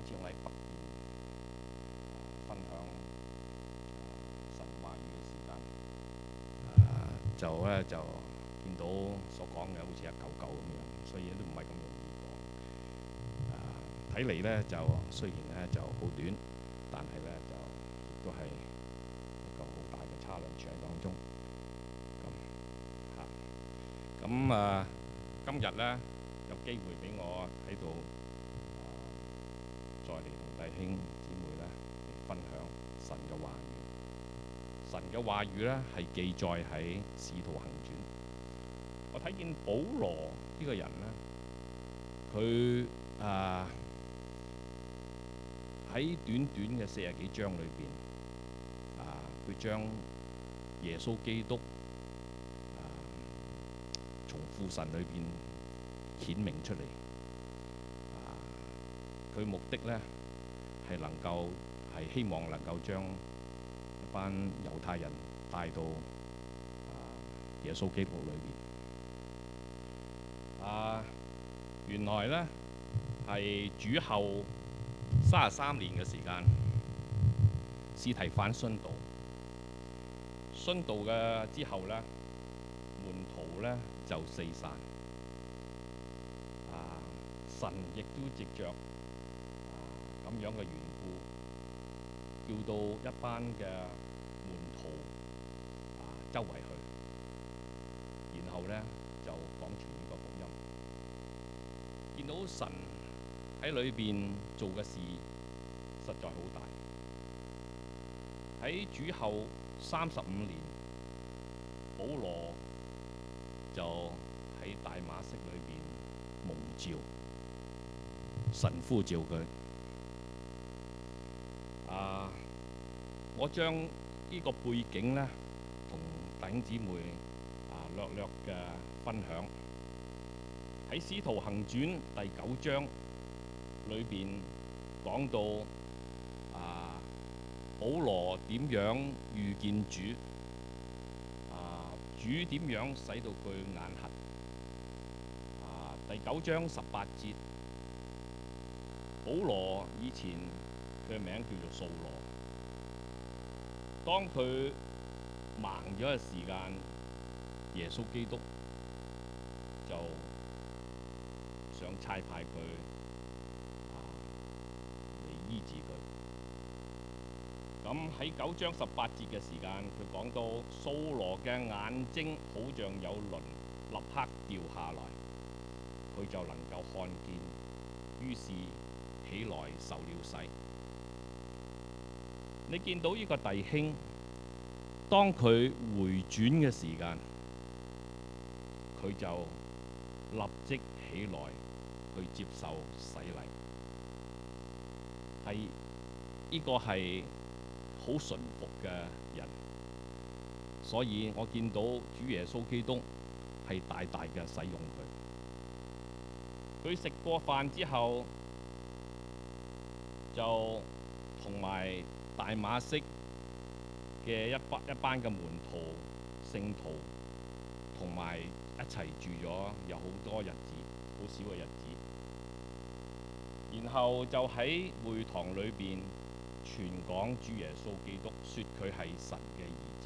次我喺北邊分享神話語嘅時間，就見到所講嘅好似一嚿嚿咁樣，所以都唔係咁容易講。睇嚟呢，就雖然呢就好短，但係呢就亦都係一個好大嘅 challenge當中。今日呢，有機會俾我喺度再嚟同弟兄姊妹呢嚟分享神嘅話語。神嘅話語呢係記載喺《使徒行傳》。我睇見保羅呢個人呢，佢喺短短嘅40幾章裏邊，佢將耶穌基督從父神裏邊顯明出嚟。佢目的呢係希望能夠將一班猶太人帶到耶穌基督裏邊。原來呢係主後33年嘅時間，司提反殉道。殉道嘅之後呢，門徒呢就四散。神亦都藉着咁樣嘅緣故，叫到一班嘅門徒周圍去，然後呢就講傳呢個福音。見到神喺裏邊做嘅事實在好大。喺主後35年，保羅就喺大馬色裏邊蒙召，神呼召佢。我將呢個背景呢，同弟兄姊妹略略嘅分享。喺《使徒行傳》第9章裏邊講到保羅點樣遇見主，主點樣使到佢眼瞎。第9章18節，保羅以前佢嘅名叫做掃羅。當佢盲咗嘅時間，耶穌基督就想差派佢嚟醫治佢。咁喺9章18節嘅時間，佢講到掃羅嘅眼睛好像有鱗立刻掉下來，佢就能夠看見，於是起來受了洗。你見到呢個弟兄，當佢回轉嘅時間，佢就立即起來去接受洗禮。呢個係好順服嘅人，所以我見到主耶穌基督係大大嘅使用佢。佢食過飯之後，就同埋大馬色嘅一班嘅門徒、聖徒同埋一齊住咗有好多日子，好少嘅日子。然後就喺會堂裏邊傳講主耶穌基督，說佢係神嘅兒子。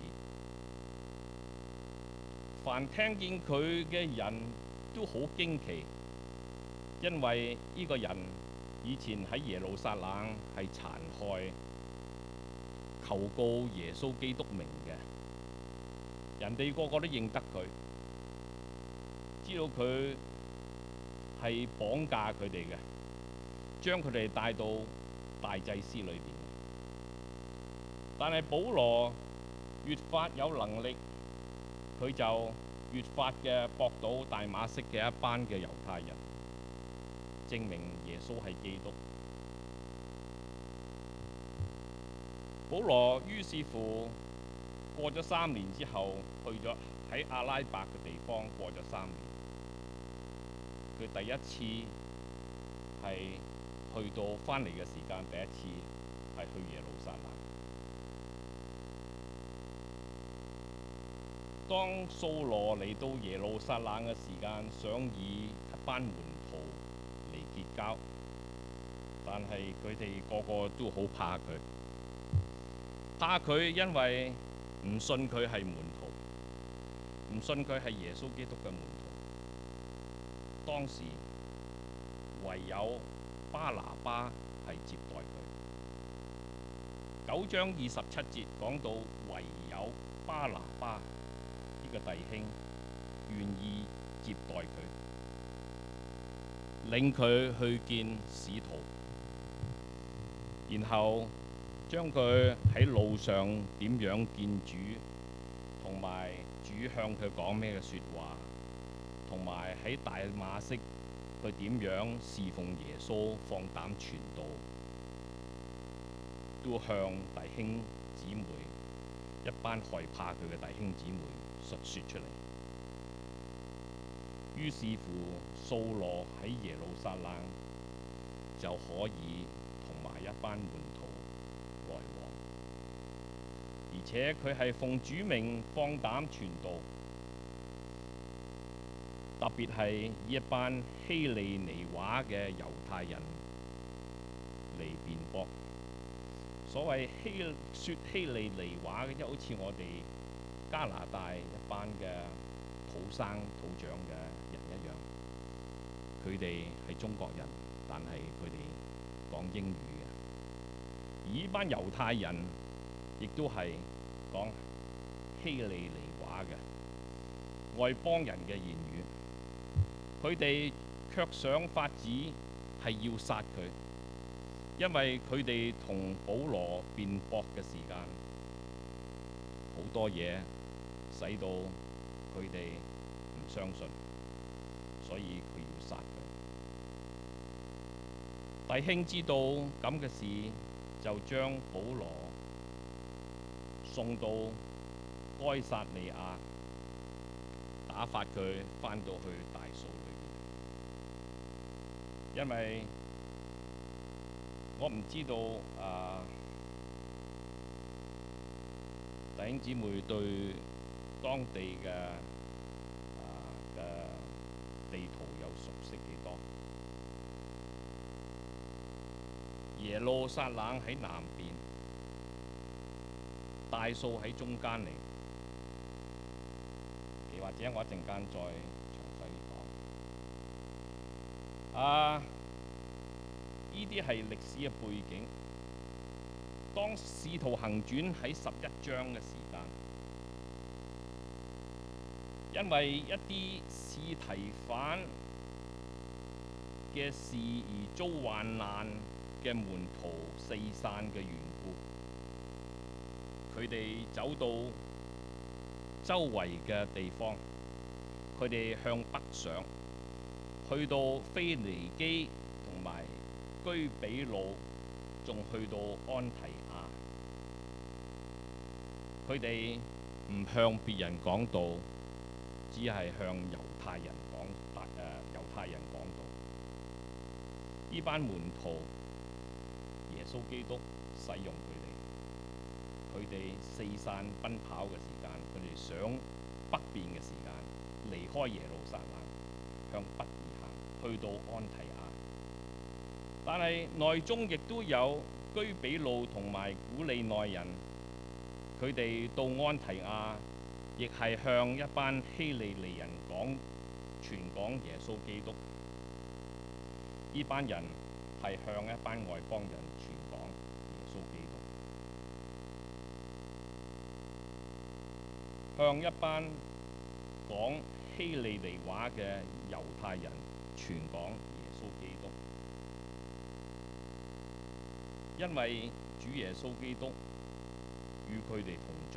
凡聽見佢嘅人都好驚奇，因為呢個人以前喺耶路撒冷係殘害、求告耶穌基督名嘅，人哋個個都認得佢，知道佢係綁架佢哋嘅，將佢哋帶到大祭司裏邊。但係保羅越發有能力，佢就越發嘅駁倒大馬色嘅一班嘅猶太人，證明耶穌係基督。保羅於是乎過咗3年之後，去咗喺阿拉伯嘅地方過咗3年。佢第一次係去到返嚟嘅時間，第一次係去耶路撒冷。當掃羅嚟到耶路撒冷嘅時間，想以一班門徒嚟結交， 但係佢哋個個都好怕佢，怕佢因為唔信佢係門徒，唔信佢係耶穌基督嘅門徒。當時唯有巴拿巴係接待佢。9章27節講到，唯有巴拿巴呢個弟兄願意接待佢，領佢去見使徒，然後將佢喺路上點樣見主，同埋主向佢講咩嘅説話，同埋喺大馬色佢點樣侍奉耶穌、放膽傳道，都向弟兄姊妹一班害怕佢嘅弟兄姊妹述説出嚟。於是乎，掃羅喺耶路撒冷就可以同埋一班門徒來往，而且佢係奉主命放膽傳道，特別係一班希利尼話嘅猶太人嚟辯駁。所謂説希利尼話嘅，即好似我哋加拿大一班嘅土生土長嘅人一樣，佢哋係中國人，但係佢哋講英語嘅。而呢班猶太人亦都係講希利尼話嘅外邦人嘅言語，佢哋卻想法子係要殺佢，因為佢哋同保羅辯駁嘅時間好多嘢，使到佢哋唔相信，所以佢要殺佢。弟兄知道咁嘅事，就將保羅送到該撒利亞，打發佢返到去大數裏邊，因為我唔知道弟兄姊妹對當地嘅地圖有熟悉幾多？耶路撒冷喺南邊，大數喺中間嚟，或者我一陣間再詳細講。呢啲係歷史嘅背景。當《使徒行傳》喺11章嘅時間，因為一啲司提反嘅事而遭患難嘅門徒四散嘅緣故，佢哋走到周圍嘅地方，佢哋向北上，去到腓尼基同埋居比魯，仲去到安提亞。佢哋唔向別人講道，只係向猶太人講道。呢班門徒，耶穌基督使用佢哋四散奔跑嘅時間，佢哋上北邊嘅時間，離開耶路撒冷，向北而行，去到安提亞。但係內中亦都有居比路同埋古利奈人，佢哋到安提亞，亦係向一班希利尼人傳講耶穌基督。呢班人係向一班外邦人傳講耶穌基督，向一班講希利尼話嘅猶太人傳講耶穌基督。因為主耶穌基督與佢哋同在，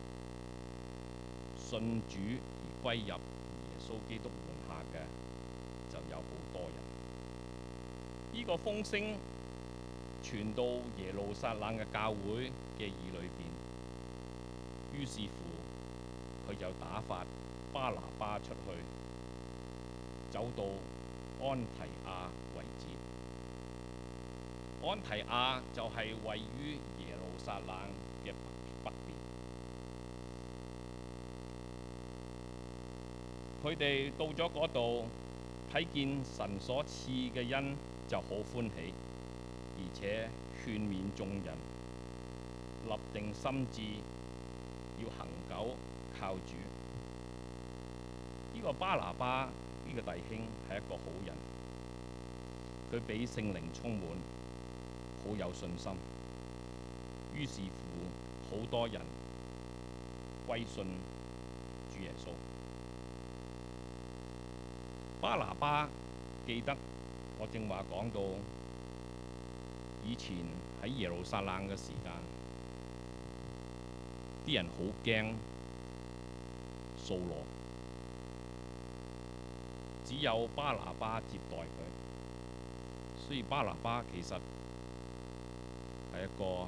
信主而歸入耶穌基督門下嘅就有好多人。呢個風聲傳到耶路撒冷嘅教會嘅耳裏邊，於是乎佢就打發巴拿巴出去，走到安提亞為止。安提亞就係位於耶路撒冷嘅北邊。佢哋到咗嗰度，睇見神所賜嘅恩就好歡喜， 而且勸勉眾人，立定心志，要恒久靠主。呢個巴拿巴呢個弟兄係一個好人，佢俾聖靈充滿，好有信心。於是乎，好多人歸信主耶穌。巴拿巴記得我正話講到，以前喺耶路撒冷嘅時間，啲人好驚掃羅，只有巴拿巴接待佢，所以巴拿巴其實係一個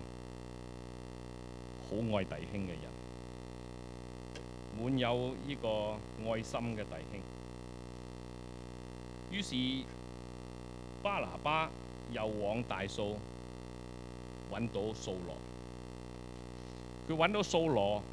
好愛弟兄嘅人，滿有呢個愛心嘅弟兄。於是巴拿巴又往大數揾到掃羅，佢揾到掃羅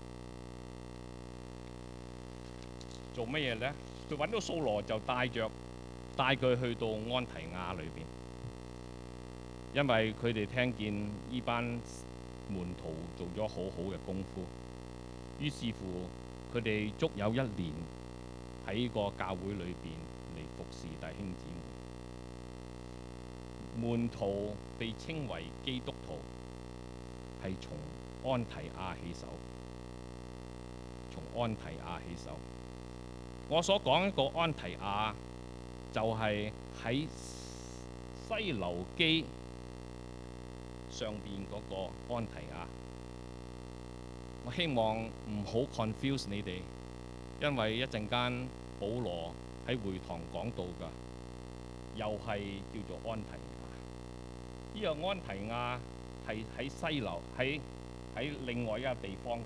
做乜嘢呢？佢揾到掃羅就帶佢去到安提亞裏邊，因為佢哋聽見呢班門徒做咗好好嘅功夫，於是乎佢哋足有1年喺個教會裏邊嚟服侍弟兄姊妹。門徒被稱為基督徒，係從安提亞起手。從安提亞起手，我所講一個安提亞就係喺西流基上邊嗰個安提亞。我希望唔好 confuse 你哋，因為一陣間保羅喺會堂講到㗎，又係叫做安提亞。呢個安提亞係喺西流喺另外一個地方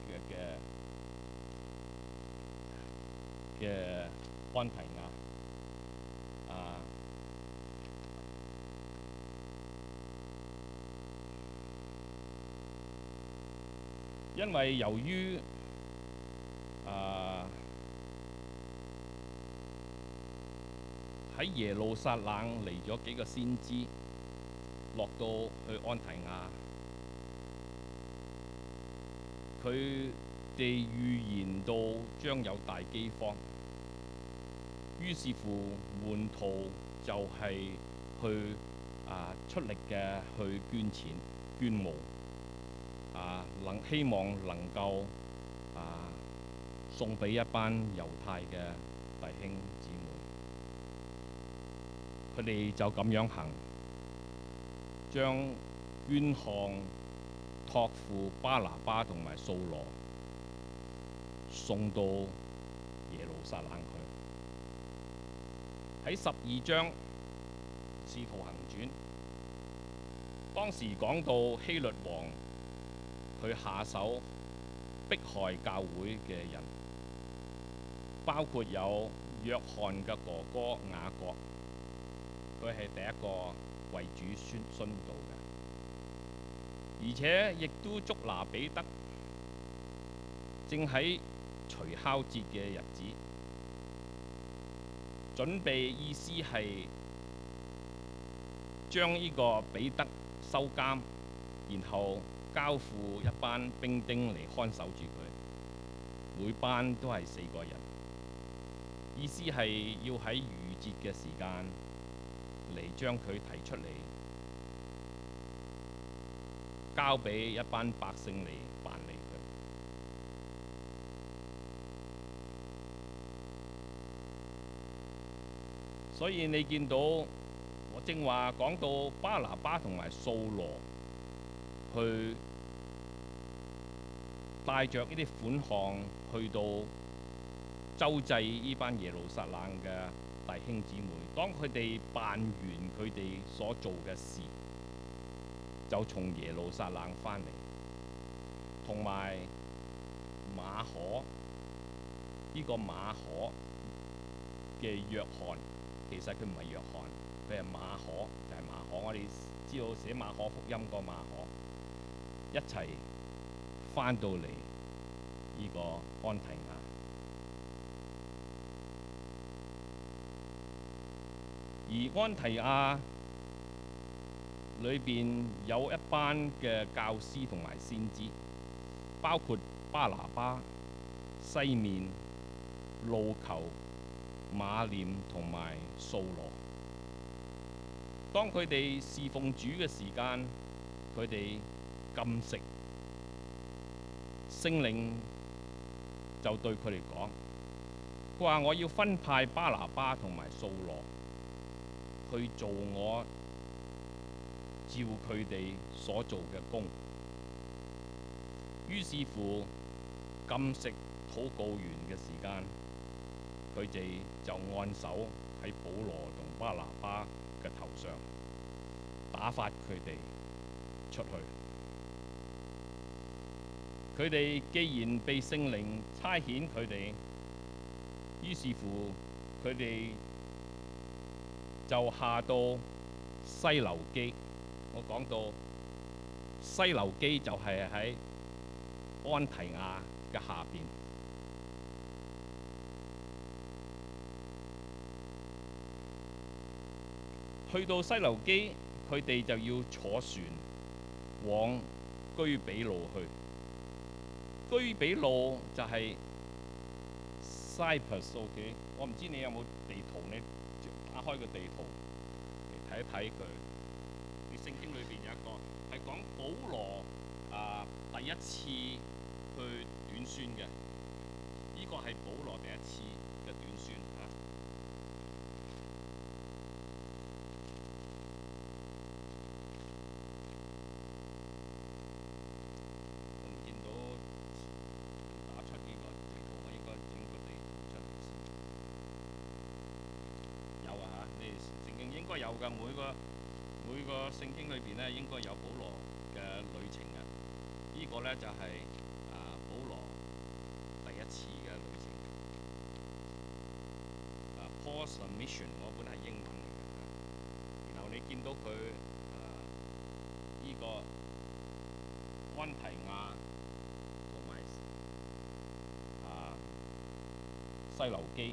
嘅安提亞因為由於喺耶路撒冷嚟咗幾個先知，落到去安提亞，佢哋預言到將有大饑荒，於是乎門徒就係去出力嘅去捐錢捐募，希望能夠送俾一班猶太嘅弟兄姊妹。佢哋就咁樣行，將捐項託付巴拿巴同埋掃羅，送到耶路撒冷去。喺12章《使徒行傳》，當時講到希律王佢下手迫害教會嘅人，包括有約翰嘅哥哥雅各，佢係第一個為主殉道嘅，而且亦都捉拿彼得，正喺除酵節嘅日子，準備意思係將呢個彼得收監，然後交付一班兵丁嚟看守住佢，每班都係4個人，意思係要喺逾節嘅時間嚟將佢提出嚟，交俾一班百姓嚟辦理佢。所以你見到我正話講到巴拿巴同埋掃羅去帶着呢啲款項去到周濟呢班耶路撒冷嘅弟兄姊妹，當佢哋辦完佢哋所做嘅事，就從耶路撒冷返嚟，同埋馬可呢個馬可嘅約翰，其實佢唔係約翰，佢係馬可，就係馬可。我哋知道寫馬可福音個馬可，一齊返到嚟呢個安提亞。而安提亞裏邊有一班嘅教師同埋先知，包括巴拿巴、西面、路求、馬念同埋掃羅。當佢哋侍奉主嘅時間，佢哋禁食，聖靈就對佢哋講：佢話我要分派巴拿巴同埋掃羅去做我照佢哋所做嘅工。於是乎，禁食禱告完嘅時間，佢哋就按手喺保羅同巴拿巴嘅頭上，打發佢哋出去。佢哋既然被聖靈差遣佢哋，於是乎佢哋就下到西流基。我講到西流基就係喺安提亞嘅下邊。去到西流基，佢哋就要坐船往居比路去。居比路就係 Cyprus，OK？ 我唔知你有冇地圖，你打開個地圖嚟睇一睇佢。你聖經裏邊有一個係講保羅第一次去短宣嘅，呢個係保羅第一次嘅短宣嚇。我唔見到打出呢個地圖，我應該整個地圖出嚟先。有啊嚇，你聖經應該有㗎，每個聖經裏邊咧應該有保羅嘅旅程嘅。呢個咧就係保羅第一次嘅旅程。Paul's mission 嗰本係英文嚟嘅，然後你見到佢呢個安提亞同埋西流基。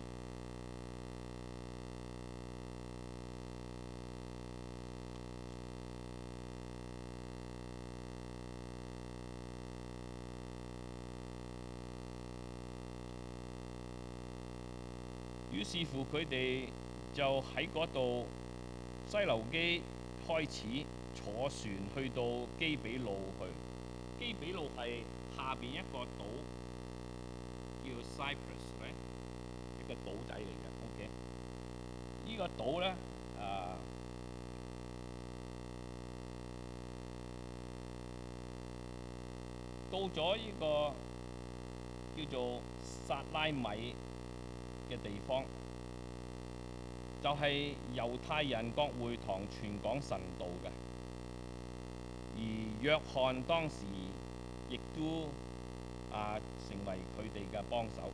於是乎，佢哋就喺嗰度西流基開始坐船去到基比路去。基比路係下邊一個島叫 Cyprus 咧，一個島仔嚟嘅。OK， 呢個島咧到咗呢個叫做撒拉米嘅地方，就係猶太人各會堂傳講神道嘅，而約翰當時亦都成為佢哋嘅幫手。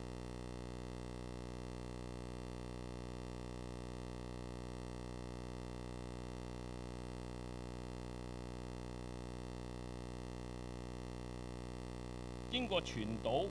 經過傳島，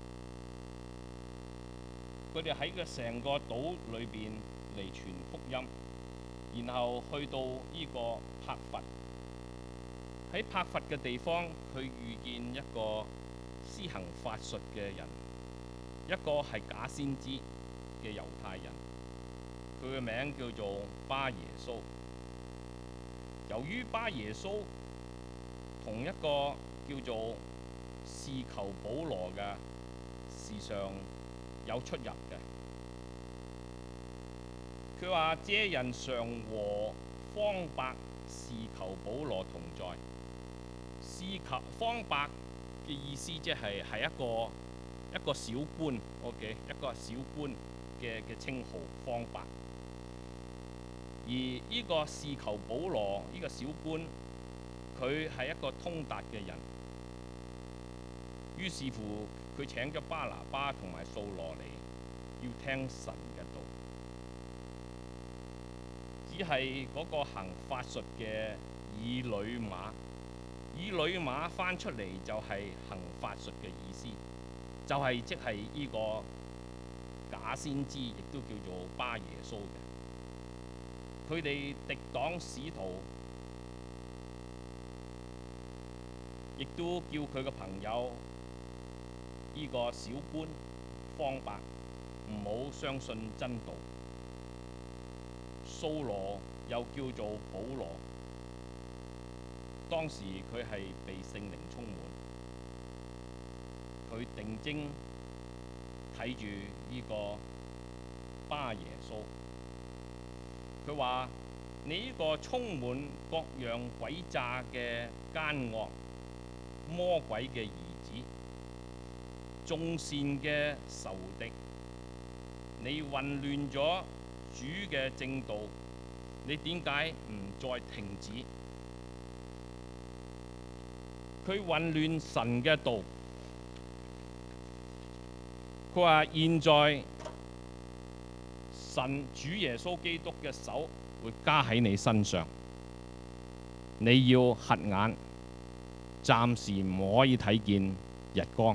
佢哋喺成個島裏邊嚟傳福音，然後去到呢個帕佛。喺帕佛嘅地方，佢遇見一個施行法術嘅人，一個係假先知嘅猶太人，佢嘅名叫做巴耶穌。由於巴耶穌同一個叫做事求保羅嘅事上有出入嘅，佢話這人常和方伯事求保羅同在。事求方伯嘅意思即係一個小官 ，OK， 一個小官嘅稱號方伯。而呢個事求保羅呢個小官，佢係一個通達嘅人。於是乎，佢請咗巴拿巴同埋掃羅嚟，要聽神嘅道。只係嗰個行法術嘅以呂馬，以呂馬翻出嚟就係行法術嘅意思，就係即係呢個假先知，亦都叫做巴耶穌嘅。佢哋敵擋使徒， 亦都叫佢嘅朋友呢個小官方伯唔好相信真道。掃羅又叫做保羅，當時佢係被聖靈充滿，佢定睛睇住呢個巴耶穌，佢話：你呢個充滿各樣詭詐嘅奸惡魔鬼嘅兒子，眾善嘅仇敵，你混亂咗主嘅正道，你點解唔再停止？佢混亂神嘅道。佢話：現在神主耶穌基督嘅手會加喺你身上，你要瞎眼，暫時唔可以睇見日光。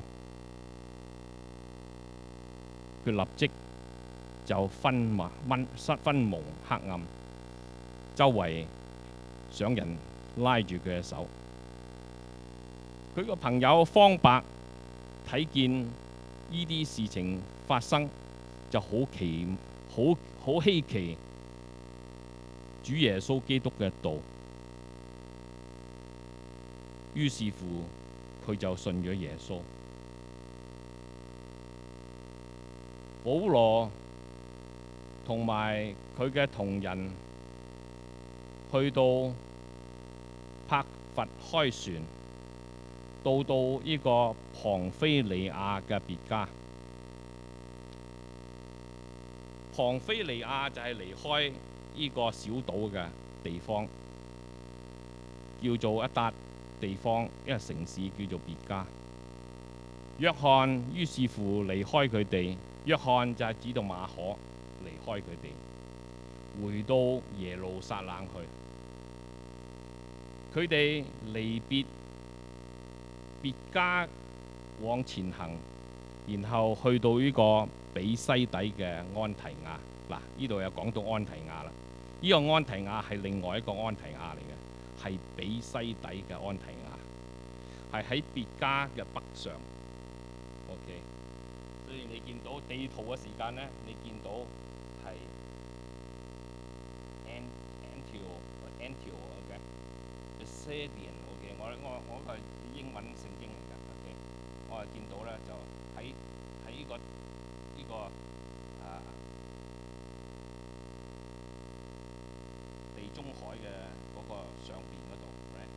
佢立即就昏蒙黑暗，周圍想人拉住佢嘅手。佢個朋友方伯睇見呢啲事情發生，就好稀奇主耶穌基督嘅道，於是乎佢就信咗耶穌。保羅同埋佢嘅同人去到帕佛開船，到呢個旁非利亞嘅別家。旁非利亞就係離開呢個小島嘅地方，叫做一笪地方，一個城市叫做別家。約翰於是乎離開佢哋，約翰就係指到馬可，離開佢哋，回到耶路撒冷去。佢哋離別別家往前行，然後去到呢個比西底嘅安提亞。嗱，呢度又講到安提亞啦。呢個安提亞係另外一個安提亞嚟嘅，係比西底嘅安提亞，係喺別家嘅北上。OK， 所以你見到地圖嘅時間呢，你見到係 Antioch，OK，Pisidian，OK， 我個英文聖經嚟㗎。OK， 我係見到咧就喺呢個地中海嘅嗰個上邊嗰度。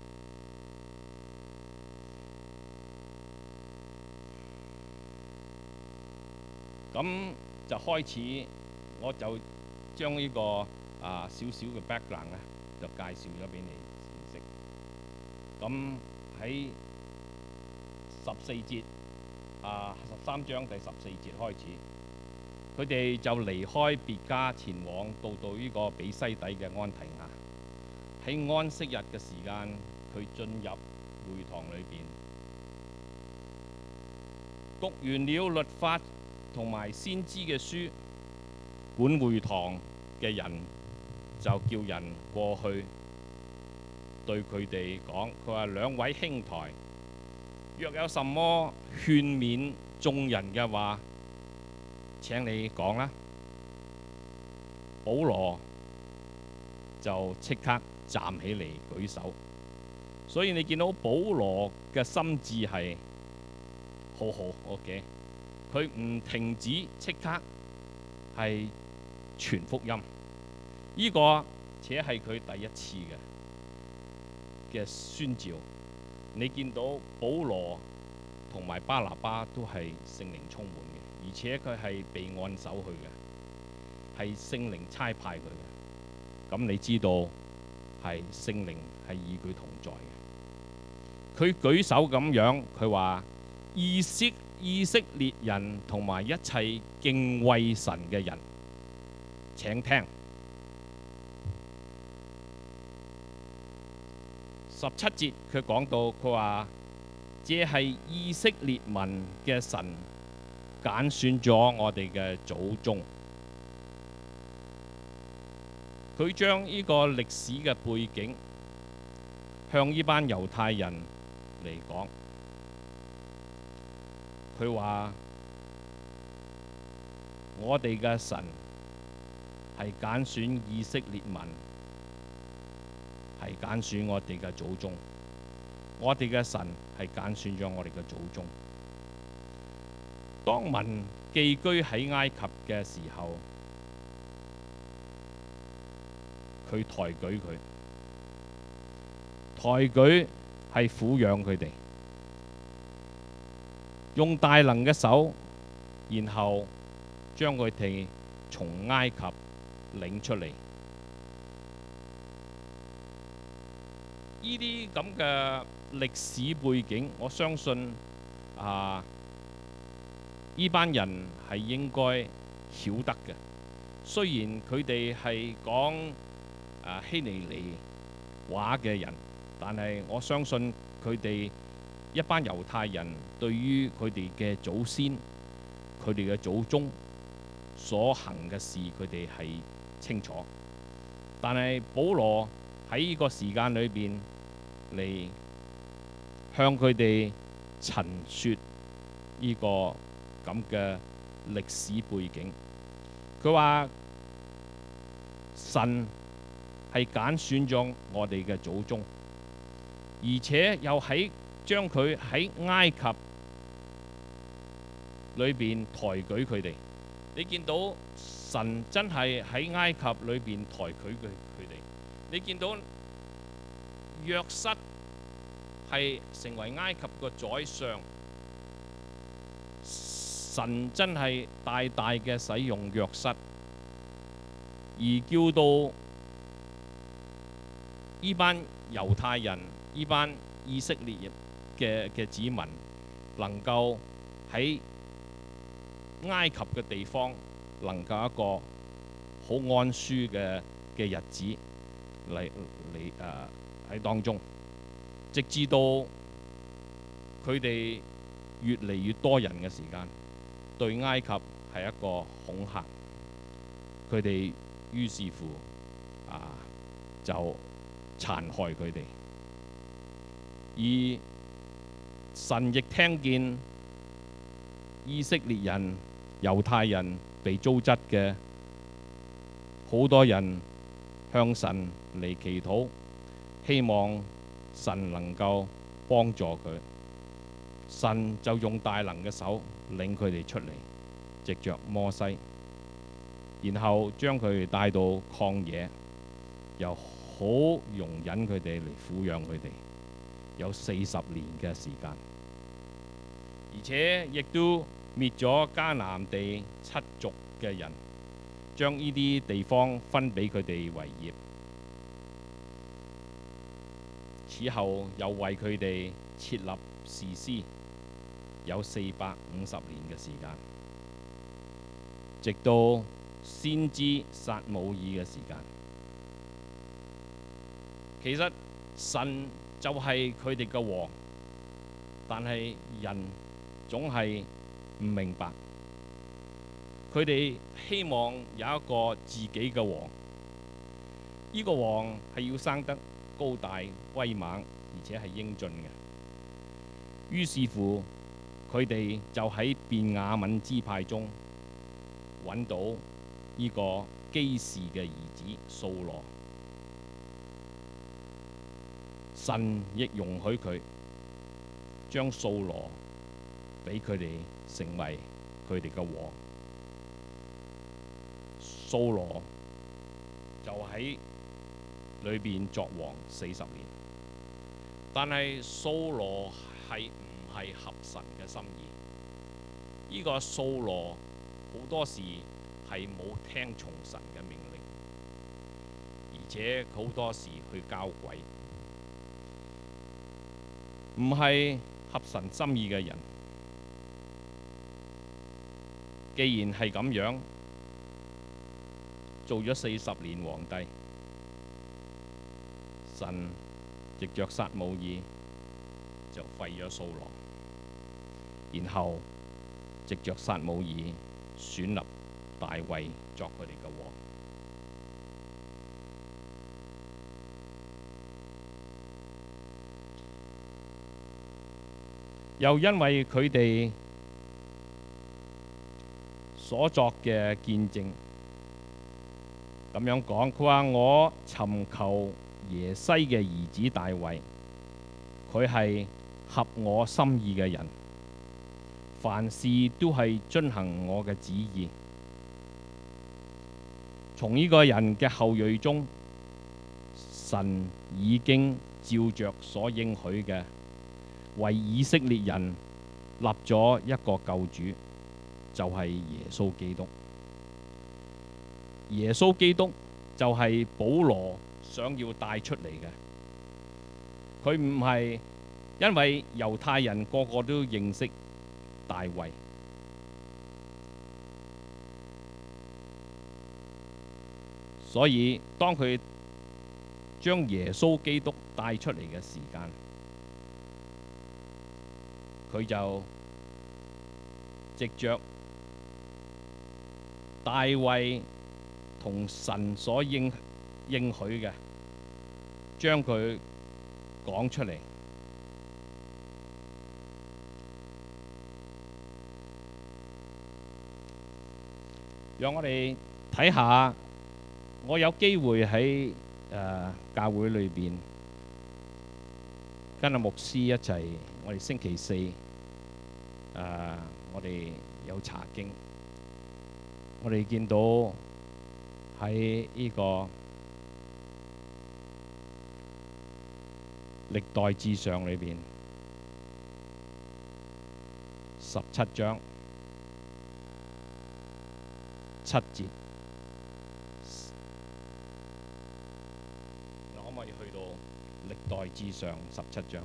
咁就開始，我就將呢個少少嘅 background 咧，就介紹咗俾你認識。咁喺13章第14節開始，佢哋就離開別家，前往到呢個比西底嘅安提亞。喺安息日嘅時間，佢進入會堂裏邊，讀完了律法同埋先知嘅書，管會堂嘅人就叫人過去對佢哋講，佢話：兩位兄台，若有什麼勸勉眾人嘅話，請你講啦。保羅就即刻站起嚟舉手，所以你見到保羅嘅心志係好好 OK。佢唔停止，即刻係傳福音。呢個且係佢第一次嘅宣召。你見到保羅同埋巴拿巴都係聖靈充滿嘅，而且佢係被按手去嘅，係聖靈差派佢嘅。咁你知道係聖靈係與佢同在嘅。佢舉手咁樣，佢話：以色列人同埋一切敬畏神嘅人，請聽。17節佢講到，佢話：這係以色列民嘅神揀選咗我哋嘅祖宗。佢將呢個歷史嘅背景向呢班猶太人嚟講，佢話我哋嘅神係揀選以色列民，係揀選我哋嘅祖宗。我哋嘅神係揀選咗我哋嘅祖宗。當民寄居喺埃及嘅時候，佢抬舉佢，抬舉係撫養佢哋，用大能嘅手，然後將佢哋從埃及領出嚟。呢啲咁嘅歷史背景，我相信呢班人係應該曉得嘅。雖然佢哋係講希尼尼話嘅人，但係我相信佢哋一班猶太人對於佢哋嘅祖先、佢哋嘅祖宗所行嘅事，佢哋係清楚。但係保羅喺呢個時間裏邊嚟向佢哋陳説呢個咁嘅歷史背景。佢話神係揀選咗我哋嘅祖宗，而且又將佢喺埃及裏邊抬舉佢哋。你見到神真係喺埃及裏邊抬舉佢哋。你見到約瑟係成為埃及個宰相，神真係大大嘅使用約瑟，而叫到呢班猶太人、呢班以色列嘅子民能夠喺埃及嘅地方能夠一個好安舒嘅日子嚟喺當中，直至到佢哋越嚟越多人嘅時間，對埃及係一個恐嚇，佢哋於是乎就殘害佢哋，而神亦聽見以色列人、猶太人被糟質嘅，好多人向神嚟祈禱，希望神能夠幫助佢。神就用大能嘅手領佢哋出嚟，藉着摩西，然後將佢哋帶到曠野，又好容忍佢哋嚟撫養佢哋，有40年嘅時間，而且亦都滅咗迦南地7族嘅人，將呢啲地方分俾佢哋為業。此後又為佢哋設立士師，有450年嘅時間，直到先知撒母耳嘅時間。其實神就係佢哋嘅王，但係人總係唔明白，佢哋希望有一個自己嘅王。呢個王係要生得高大威猛，而且係英俊嘅。於是乎，佢哋就喺便雅憫支派中揾到呢個基士嘅兒子掃羅。神亦容許佢將掃羅俾佢哋成為佢哋嘅王。掃羅就喺裏邊作王40年，但係掃羅係唔係合神嘅心意？呢個掃羅好多時係冇聽從神嘅命令，而且好多時去交鬼，唔係合神心意嘅人。既然係咁樣，做咗40年皇帝，神藉着撒母耳就廢咗掃羅，然後藉着撒母耳選立大衛作佢哋嘅王。 又因為佢哋所作嘅見證，咁樣講，佢話我尋求耶西嘅兒子大衛，佢係合我心意嘅人，凡事都係遵行我嘅旨意。從呢個人嘅後裔中，神已經照着所應許嘅，為以色列人立咗一個救主，就係耶穌基督。耶穌基督就係保羅想要帶出嚟嘅。佢唔係因為猶太人個個都認識大衛，所以當佢將耶穌基督帶出嚟嘅時間，佢就藉着大衛同神所應許嘅，將佢講出嚟。讓我哋睇下，我有機會喺教會裏邊跟阿牧師一齊，我哋星期四我哋有查經，我哋見到喺呢個歷代志上裏邊17章7節，可唔可以去到歷代志上17章？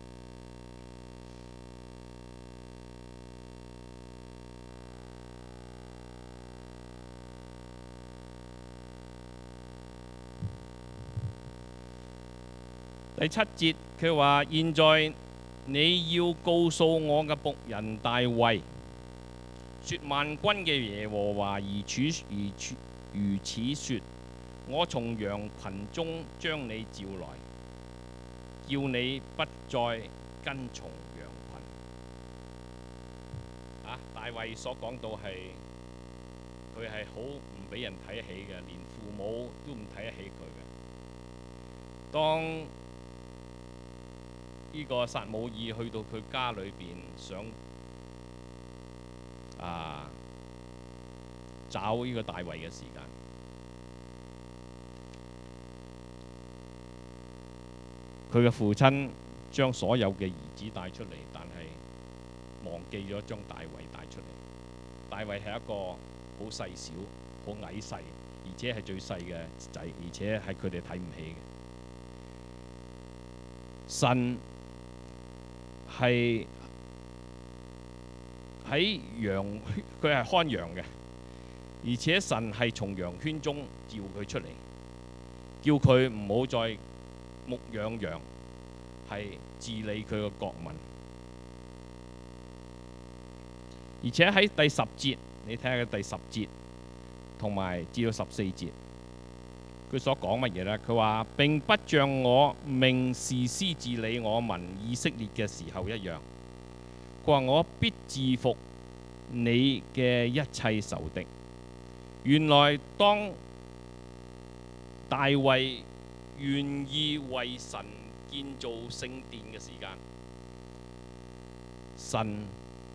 第7節佢話：現在你要告訴我嘅僕人大衛，說萬軍嘅耶和華如此說：我從羊群中將你召來，叫你不再跟從羊群。大衛所講到係佢係好唔俾人睇起嘅，連父母都唔睇得起佢嘅。當呢個撒母耳去到佢家裏邊想找呢個大衛嘅時間，佢嘅父親將所有嘅兒子帶出嚟，但係忘記咗將大衛帶出嚟。大衛係一個好細小、好矮細，而且係最細嘅仔，而且係佢哋睇唔起嘅。神係喺羊，佢係看羊嘅，而且神係從羊圈中召佢出嚟，叫佢唔好再牧養羊，係治理佢嘅國民。而且喺第10節，你睇下佢第10節同埋至到14節，佢所講乜嘢呢？佢話並不像我命士師治理我民以色列嘅時候一樣。佢話我必治服你嘅一切仇敵。原來當大衛願意為神建造聖殿嘅時間，神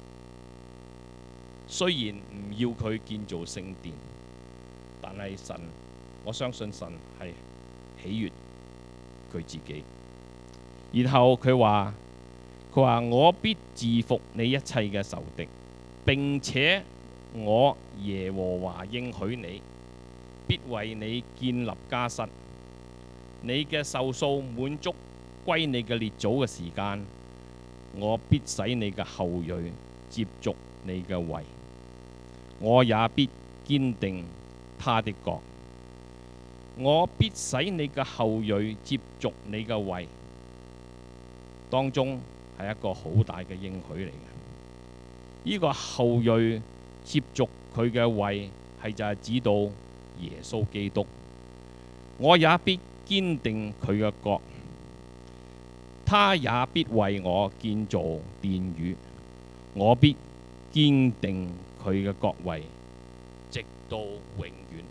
雖然唔要佢建造聖殿，但係神，我相信神係喜悅佢自己。然後佢話我必治服你一切嘅仇敵，並且我耶和華應許你，必為你建立家室。你嘅壽數滿足歸你嘅列祖嘅時間，我必使你嘅後裔接續你嘅位，我也必堅定他的國。我必使你嘅後裔接續你嘅位，當中係一個好大嘅應許嚟嘅。呢個後裔接續佢嘅位，係就係指到耶穌基督。我也必堅定佢嘅國。 他也必為我建造殿宇，我必堅定佢嘅國位，直到永遠。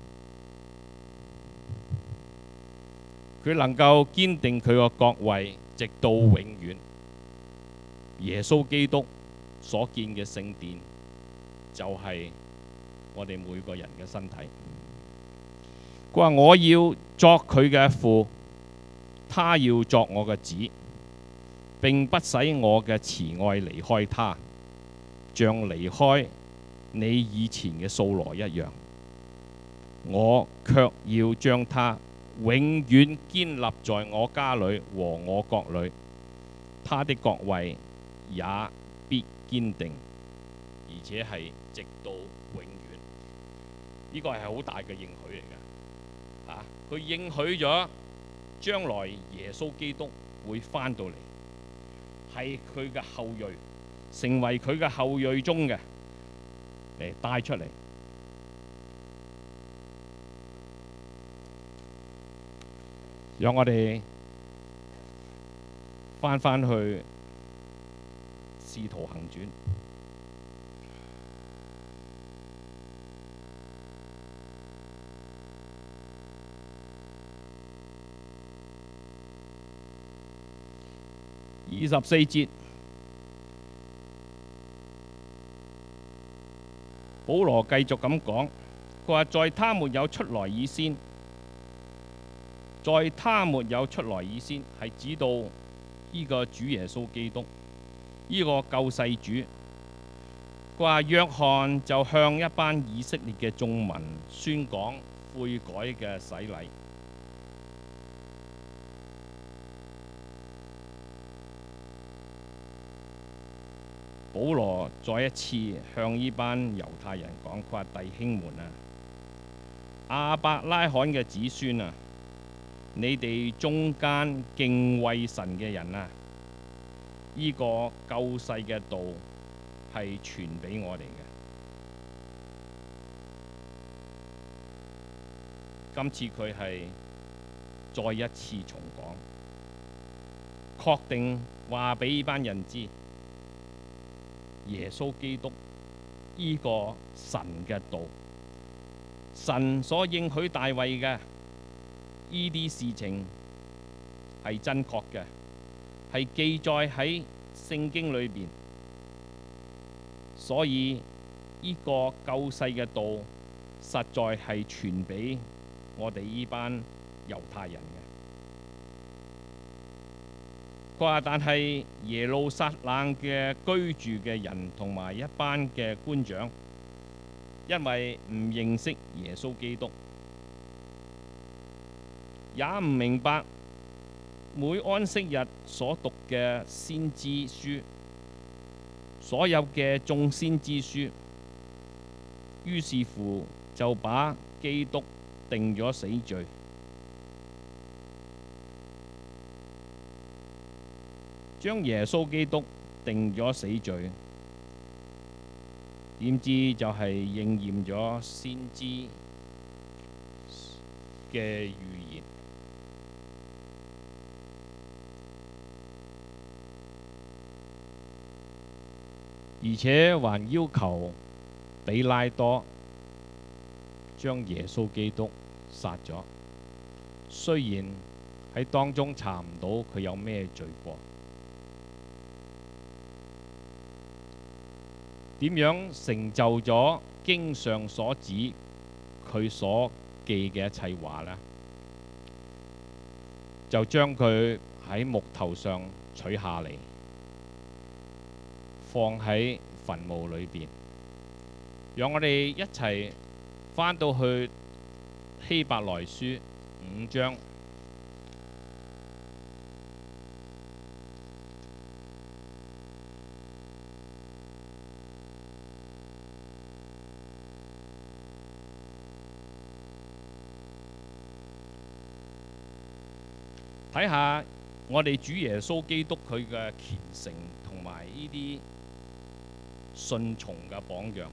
佢能夠堅定佢個國位，直到永遠。耶穌基督所建嘅聖殿，就係我哋每個人嘅身體。佢話：我要作佢嘅父，他要作我嘅子，並不使我嘅慈愛離開他，像離開你以前嘅掃羅一樣。我卻要將他永遠堅立在我家裏和我國裏，他的國位也必堅定，而且係直到永遠。呢個係好大嘅應許嚟嘅。佢應許咗將來耶穌基督會返到嚟，係佢嘅後裔，成為佢嘅後裔中嘅嚟帶出嚟。讓我哋返去《使徒行傳》24節，保羅繼續咁講，佢話：在他沒有出來以先，在他沒有出來以先，係指到呢個主耶穌基督，呢個救世主。佢話：約翰就向一班以色列嘅眾民宣講悔改嘅洗禮。保羅再一次向呢班猶太人講，佢話：弟兄們啊，亞伯拉罕嘅子孫啊，你哋中間敬畏神嘅人啊，呢個救世嘅道係傳俾我哋嘅。今次佢係再一次重講，確定話俾呢班人知，耶穌基督呢個神嘅道，神所應許大衛嘅呢啲事情係真確嘅，係記載喺聖經裏邊，所以呢個救世嘅道實在係傳俾我哋呢班猶太人嘅。佢話：但係耶路撒冷嘅居住嘅人同埋一班嘅官長，因為唔認識耶穌基督，也唔明白每安息日所讀嘅先知書，所有嘅眾先知書，於是乎就把基督定咗死罪。將耶穌基督定咗死罪，點知就係應驗咗先知嘅預言，而且還要求比拉多將耶穌基督殺咗。雖然喺當中查唔到佢有咩罪過。點樣成就咗經上所指佢所記嘅一切話呢？就將佢喺木頭上取下嚟，放喺墳墓裏邊。讓我哋一齊返到去希伯來書5章。睇下我哋主耶穌基督佢嘅虔誠同埋呢啲順從嘅榜樣。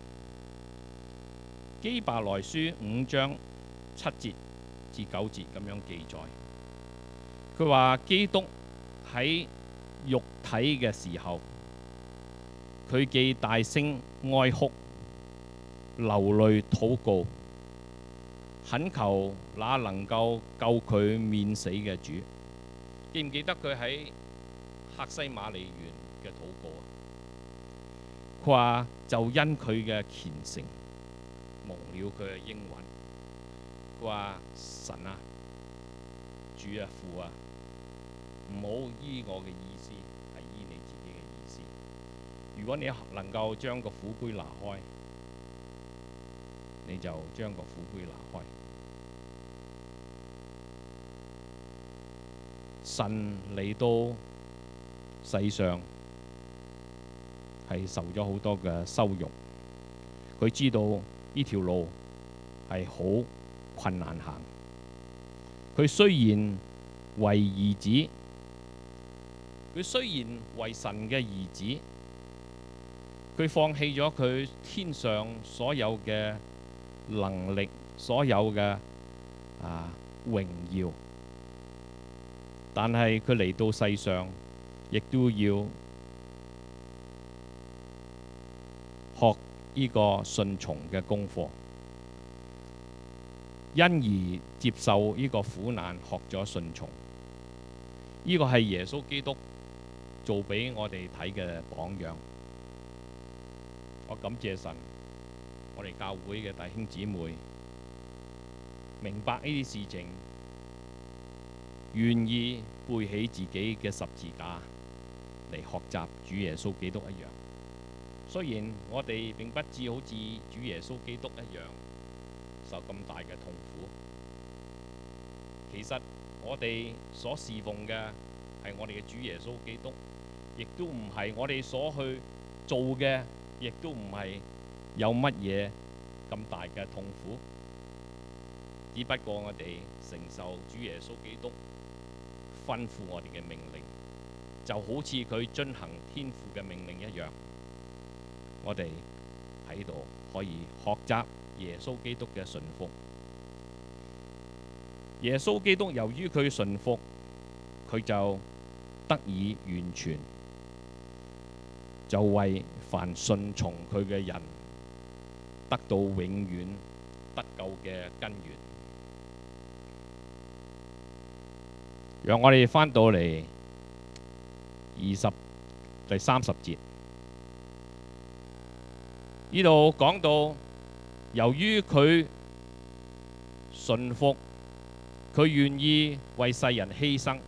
希伯來書5章7節至9節咁樣記載，佢話基督喺肉體嘅時候，佢既大聲哀哭、流淚禱告，懇求那能夠救佢免死嘅主。記唔記得佢喺客西馬尼園嘅禱告啊？佢話就因佢嘅虔誠蒙了佢嘅應允。佢話神啊、主啊、父啊，唔好依我嘅意思，係依你自己嘅意思。如果你能夠將個苦杯拿開，你就將個苦杯拿開。神嚟到世上係受咗好多嘅羞辱，佢知道呢條路係好困難行。佢雖然為兒子，佢雖然為神嘅兒子，佢放棄咗佢天上所有嘅能力，所有嘅榮耀，但係佢嚟到世上，亦都要學呢個順從嘅功課，因而接受呢個苦難，學咗順從。呢個係耶穌基督做俾我哋睇嘅榜樣。我感謝神，我哋教會嘅弟兄姊妹明白呢啲事情，願意背起自己嘅十字架嚟學習主耶穌基督一樣。雖然我哋並不至好似主耶穌基督一樣受咁大嘅痛苦，其實我哋所侍奉嘅係我哋嘅主耶穌基督，亦都唔係我哋所去做嘅，亦都唔係有乜嘢咁大嘅痛苦。只不過我哋承受主耶穌基督吩咐我哋嘅命令，就好似佢遵行天父嘅命令一樣。我哋喺度可以學習耶穌基督嘅順服。耶穌基督由於佢順服，佢就得以完全，就為凡順從佢嘅人得到永遠得救嘅根源。讓我哋返到嚟第30節，呢度講到，由於佢順服，佢願意為世人犧牲，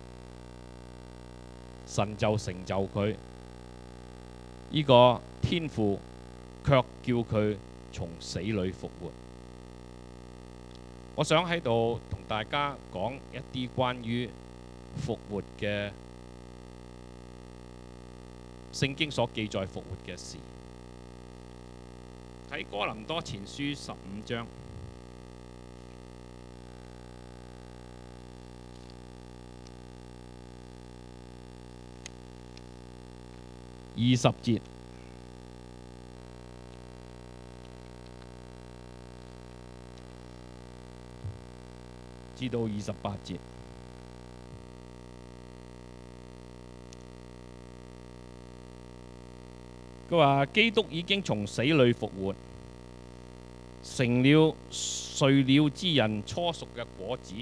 神就成就佢。呢個天父卻叫佢從死裏復活。我想喺度同大家講一啲關於復活嘅聖經所記載復活嘅事。喺哥林多前書15章20節至到28節，佢話基督已經從死裏復活，成了睡了之人初熟嘅果子。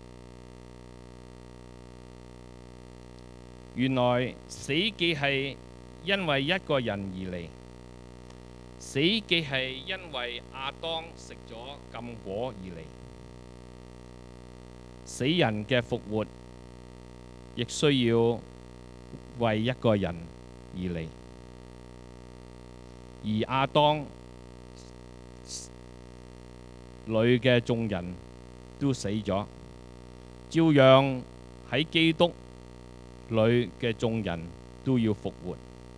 原來死既係因為一個人而嚟，死既係因為亞當食咗禁果而嚟，死人嘅復活亦需要為一個人而嚟。而亞當裏嘅眾人都死咗，照樣喺基督裏嘅眾人都要復活。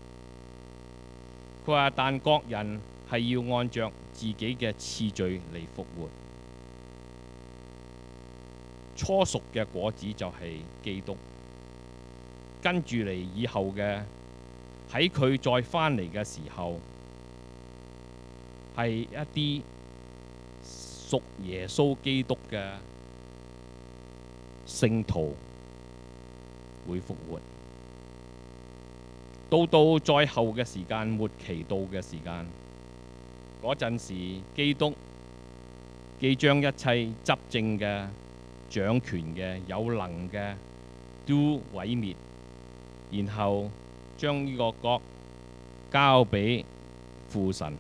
佢話：但各人係要按着自己嘅次序嚟復活。初熟嘅果子就係基督，跟住嚟以後嘅，喺佢再返嚟嘅時候，係一啲屬耶穌基督嘅聖徒， 會復活。到再後嘅時間，末期到嘅時間，嗰陣時，基督既將一切執政嘅、掌權嘅、有能嘅都毀滅，然後將呢個國交俾父神，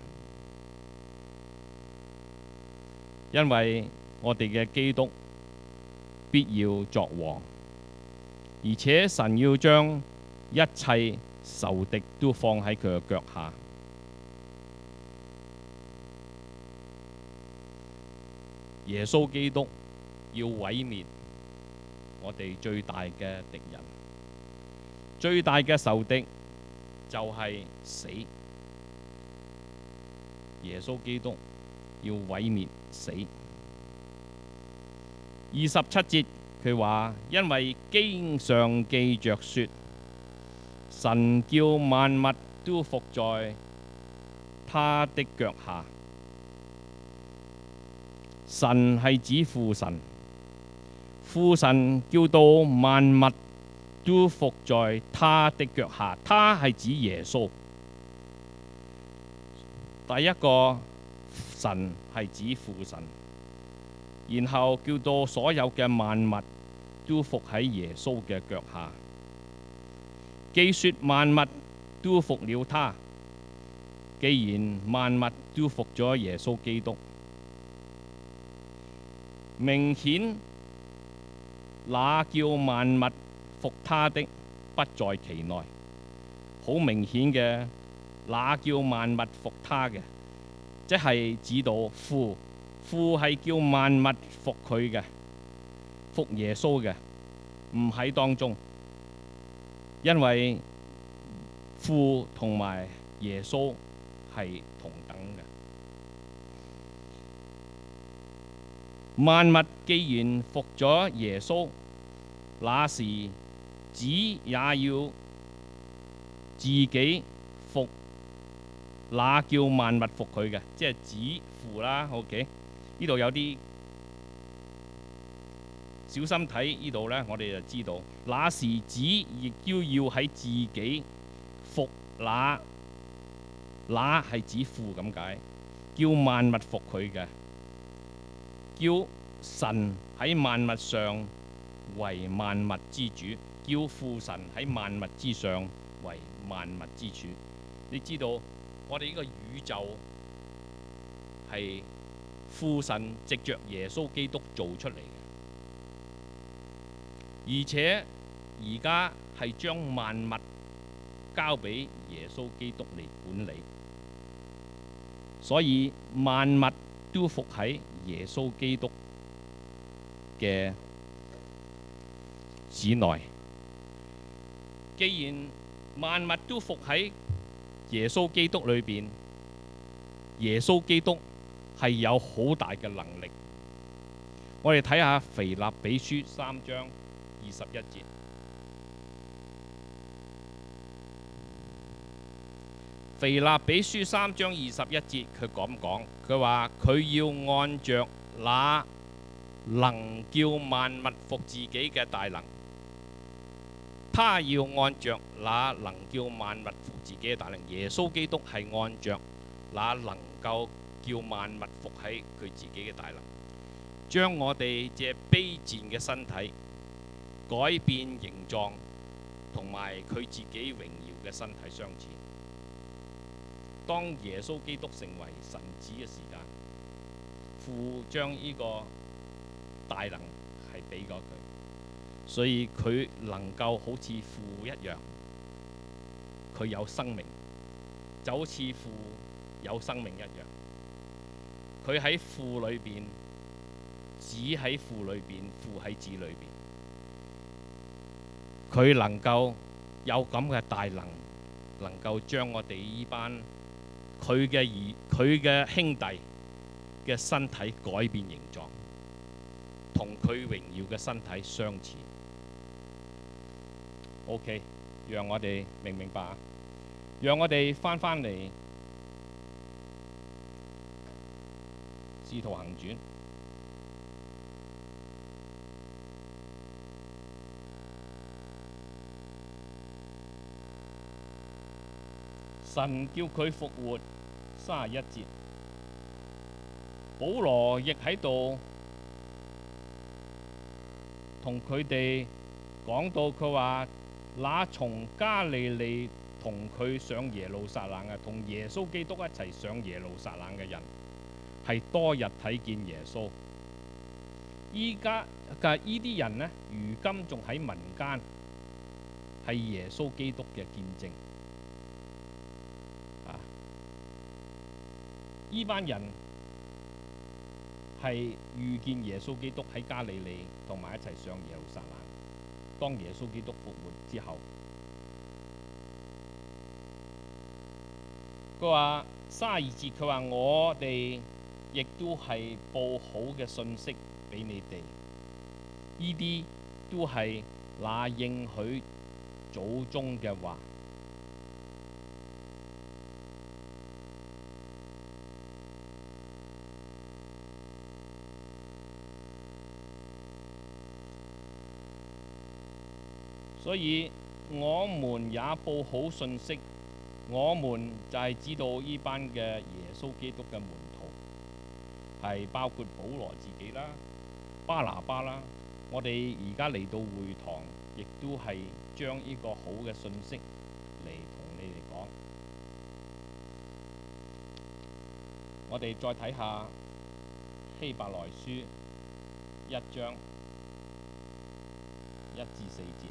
因為我哋嘅基督必要作王，而且神要將一切仇敵都放喺佢嘅腳下。耶穌基督要毀滅我哋最大嘅敵人，最大嘅仇敵就係死。耶穌基督要毀滅死。27節佢話：因為經上記着說，神叫萬物都伏在他的腳下。神係指父神，父神叫到萬物都伏在他的腳下，他係指耶穌。第一個神係指父神，然後叫到所有嘅萬物都伏喺耶穌嘅腳下。既說萬物都服了他，既然萬物都服咗耶穌基督，明顯那叫萬物服他的不在其內。好明顯嘅，那叫萬物服他嘅，即係指到父係叫萬物服佢嘅，服耶穌嘅，唔喺當中。因為父同埋耶穌係同等嘅。萬物既然服咗耶穌，那時子也要自己服那叫萬物服佢嘅，即係子父啦。OK， 呢度有啲小心睇呢度呢，我哋就知道，那時子亦都要喺自己服那係指父咁解，叫萬物服佢嘅，叫神喺萬物上為萬物之主，叫父神喺萬物之上為萬物之主。你知道我哋呢個宇宙係父神藉着耶穌基督做出嚟嘅。而且而家係將萬物交俾耶穌基督嚟管理，所以萬物都服喺耶穌基督嘅子內。既然萬物都服喺耶穌基督裏邊，耶穌基督係有好大嘅能力。我哋睇下腓立比書3章21節，腓立比書3章21節，佢咁講，佢話佢要按着那能叫萬物服自己嘅大能，他要按着那能叫萬物服自己嘅大能。耶穌基督係按着那能夠叫萬物服喺佢自己嘅大能，將我哋這卑賤嘅身體改變形狀，同埋佢自己榮耀嘅身體相似。當耶穌基督成為神子嘅時間，父將呢個大能係俾咗佢，所以佢能夠好似父一樣，佢有生命，就好似父有生命一樣。佢喺父裏邊，子喺父裏邊，父喺子裏邊。佢能夠有咁嘅大能，能夠將我哋呢班佢嘅兄弟嘅身體改變形狀，同佢榮耀嘅身體相似。OK， 讓我哋明白啊！讓我哋翻嚟《使徒行傳》。 神叫佢復活31節。保羅亦喺度同佢哋講到，佢話那從加利利同佢上耶路撒冷嘅，同耶穌基督一齊上耶路撒冷嘅人，係多日睇見耶穌。依家嘅呢啲人呢，如今仲喺民間，係耶穌基督嘅見證。呢班人係遇見耶穌基督喺加利利，同埋一齊上耶路撒冷。當耶穌基督復活之後，佢話32節，佢話我哋亦都係報好嘅信息俾你哋，呢啲都係那應許祖宗嘅話。所以我們也報好信息，我們就係知道呢班嘅耶穌基督嘅門徒，係包括保羅自己啦、巴拿巴啦。我哋而家嚟到會堂，亦都係將呢個好嘅信息嚟同你哋講。我哋再睇下希伯來書1章1至4節。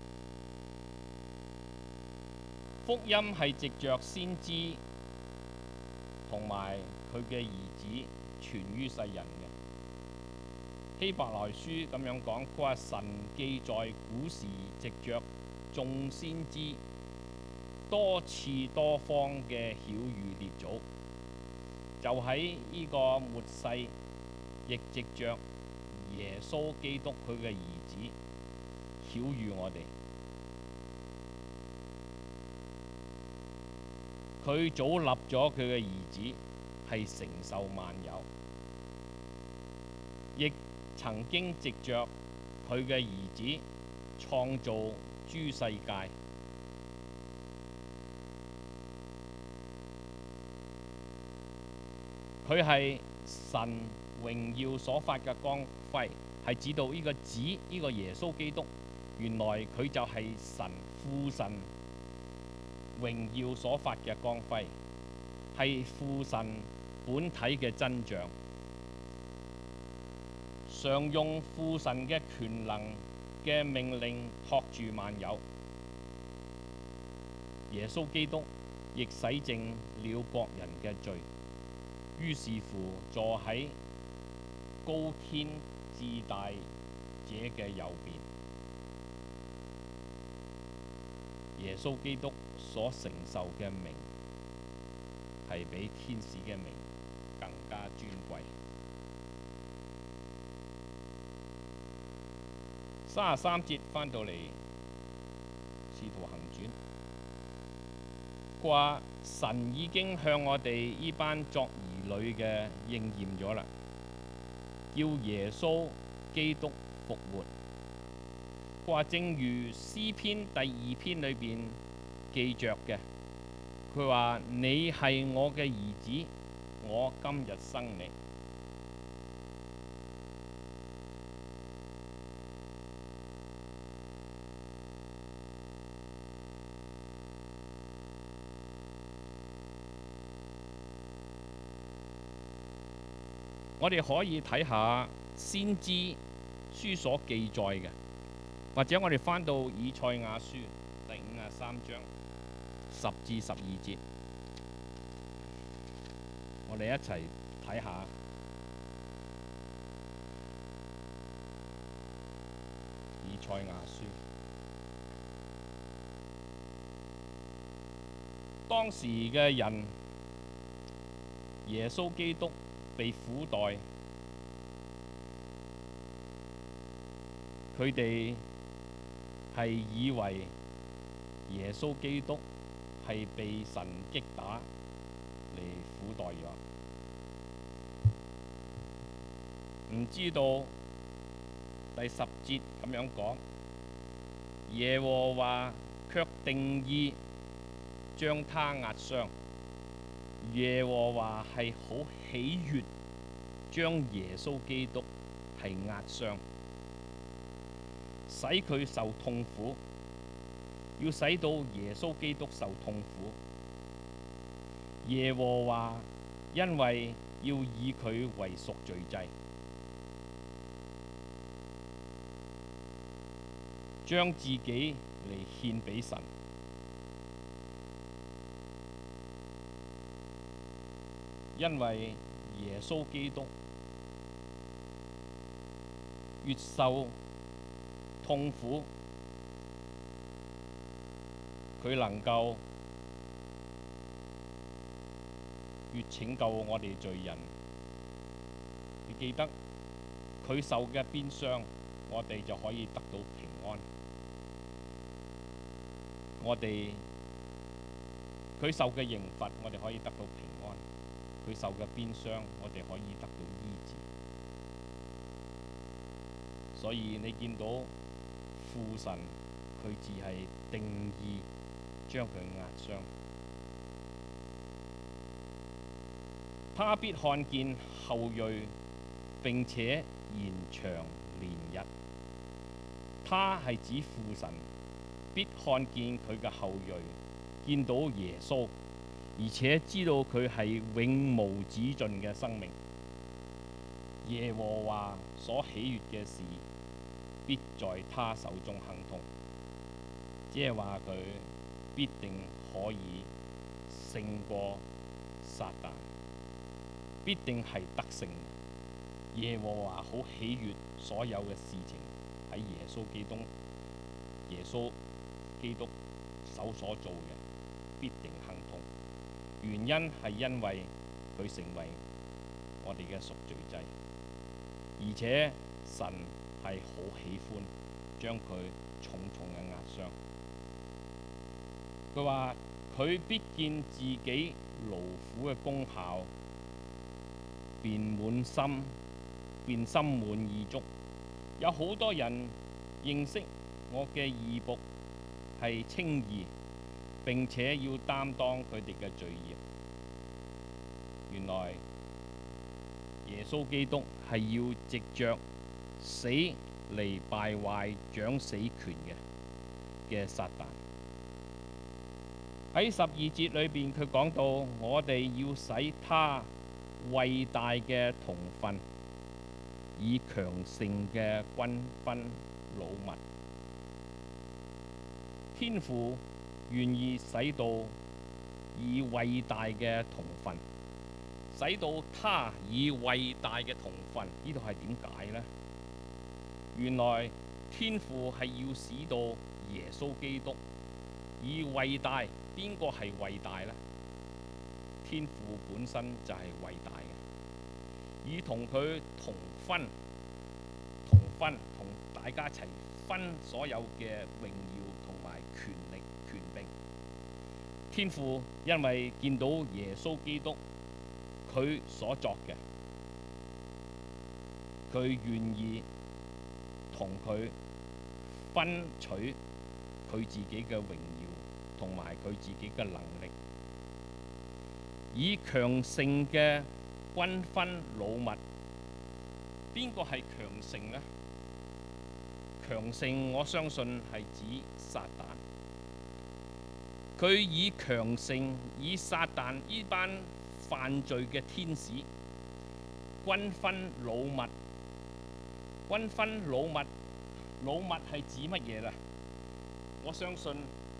福音係藉着先知同埋佢嘅兒子傳於世人嘅。希伯來書咁樣講，佢話神記在古時藉着眾先知多次多方嘅曉諭列祖，就喺呢個末世，亦藉着耶穌基督佢嘅兒子曉諭我哋。佢早立咗佢嘅兒子係承受萬有，亦曾經藉着佢嘅兒子創造諸世界。佢係神榮耀所發嘅光輝，係指到呢個子，呢個耶穌基督，原來佢就係神父神榮耀所發嘅光輝，係父神本體嘅真像，常用父神嘅權能嘅命令托住萬有。耶穌基督亦洗淨了國人嘅罪，於是乎坐喺高天至大者嘅右邊。耶穌基督所承受嘅名係比天使嘅名更加尊貴。33節返到嚟《使徒行傳》，話神已經向我哋呢班作兒女嘅應驗咗啦，叫耶穌基督復活。話正如詩篇第2篇裏邊記着嘅，佢話你係我嘅兒子，我今日生你。我哋可以睇下先知書所記載嘅，或者我哋返到以賽亞書第53章10至12節，我哋一齊睇下以賽亞書。當時嘅人，耶穌基督被苦待，佢哋係以為耶穌基督係被神擊打嚟苦待咗，唔知道第10節咁樣講，耶和華卻定意將他壓傷。耶和華係好喜悅將耶穌基督係壓傷，使佢受痛苦，要使到耶穌基督受痛苦。耶和華因為要以佢為贖罪祭，將自己嚟獻俾神。因為耶穌基督越受痛苦，佢能夠越拯救我哋罪人。你記得佢受嘅鞭傷，我哋就可以得到平安。佢受嘅刑罰，我哋可以得到平安。佢受嘅鞭傷，我哋可以得到醫治。所以你見到父神，佢只係定意將佢壓傷。他必看見後裔，並且延長年日。他係指父神，必看見佢嘅後裔，見到耶穌，而且知道佢係永無止盡嘅生命。耶和華所喜悅嘅事，必在他手中亨通。即係話佢必定可以勝過撒旦，必定係得勝。耶和華好喜悅所有嘅事情喺耶穌基督手所做嘅，必定亨通。原因係因為佢成為我哋嘅贖罪祭，而且神係好喜歡將佢重重嘅壓傷。佢話佢必見自己勞苦嘅功效，便心滿意足。有好多人認識我嘅義僕係稱義，並且要擔當佢哋嘅罪孽。原來耶穌基督係要藉着死嚟敗壞掌死權嘅撒旦。喺12節裏邊，佢講到我哋要使他偉大嘅同分，以強盛嘅均分擄物。天父願意使到以偉大嘅同分，使到他以偉大嘅同分。呢度係點解呢？原來天父係要使到耶穌基督以偉大。邊個係偉大呢？天父本身就係偉大嘅，以同佢同分，同大家一齊分所有嘅榮耀同埋權力權柄。天父因為見到耶穌基督佢所作嘅，佢願意同佢分取佢自己嘅榮耀同埋佢自己嘅能力，以強盛嘅均分擄物。邊個係強盛呢？強盛我相信係指撒旦。佢以強盛，以撒旦呢班犯罪嘅天使均分擄物。均分擄物，擄物係指乜嘢啦？我相信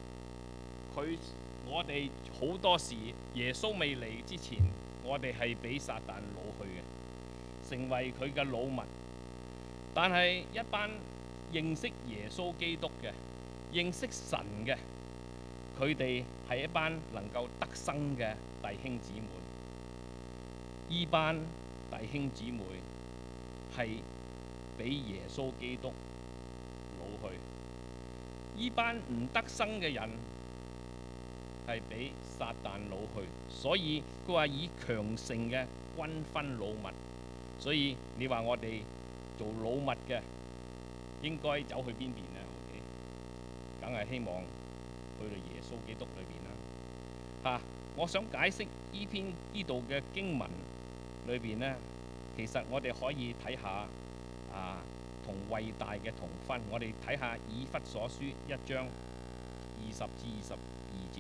我哋好多時耶穌未嚟之前，我哋係俾撒旦擄去嘅，成為佢嘅擄物。但係一班認識耶穌基督嘅、認識神嘅，佢哋係一班能夠得生嘅弟兄姊妹。依班弟兄姊妹係俾耶穌基督擄去，依班唔得生嘅人係俾撒旦擄去。所以佢話以強盛嘅均分擄物。所以你話我哋做擄物嘅應該走去邊邊呢？OK，梗係希望去到耶穌基督裏邊啦。 我想解釋呢度嘅經文裏邊呢，其實我哋可以睇下同偉大嘅同分。我哋睇下以弗所書1章20至22節。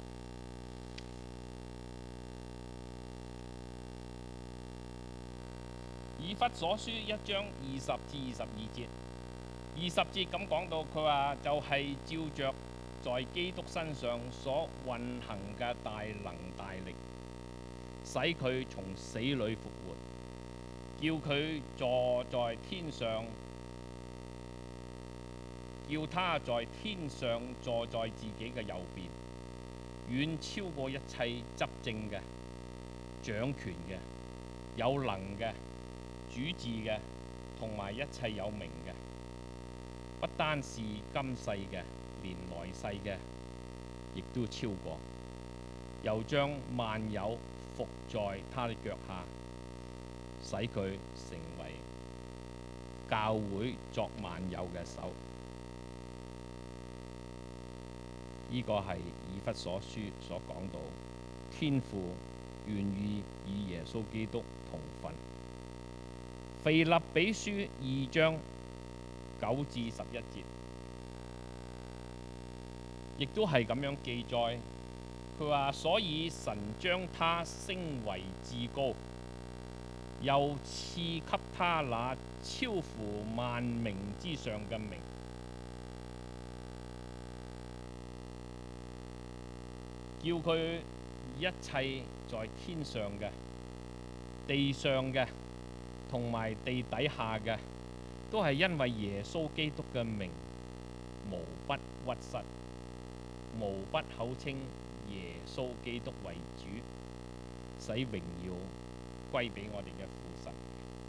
以弗所書1章20至22節，20節咁講到，佢話就係照着在基督身上所運行嘅大能大力，使佢從死裏復活，叫佢坐在天上，叫他在天上坐在自己嘅右邊，遠超過一切執政嘅、掌權嘅、有能嘅、主治嘅，同埋一切有名嘅，不單是今世嘅，連來世嘅，亦都超過。又將萬有伏在他的腳下，使佢成為教會作萬有嘅手。呢個係以弗所書所講到，天父願意與耶穌基督同分。腓立比書2章9至11節，亦都係咁樣記載。佢話：所以神將他升為至高，又賜給他那超乎萬名之上嘅名，叫佢一切在天上嘅、地上嘅同埋地底下嘅，都係因為耶穌基督嘅名，無不屈膝，無不口稱耶穌基督為主，使榮耀歸俾我哋嘅父神。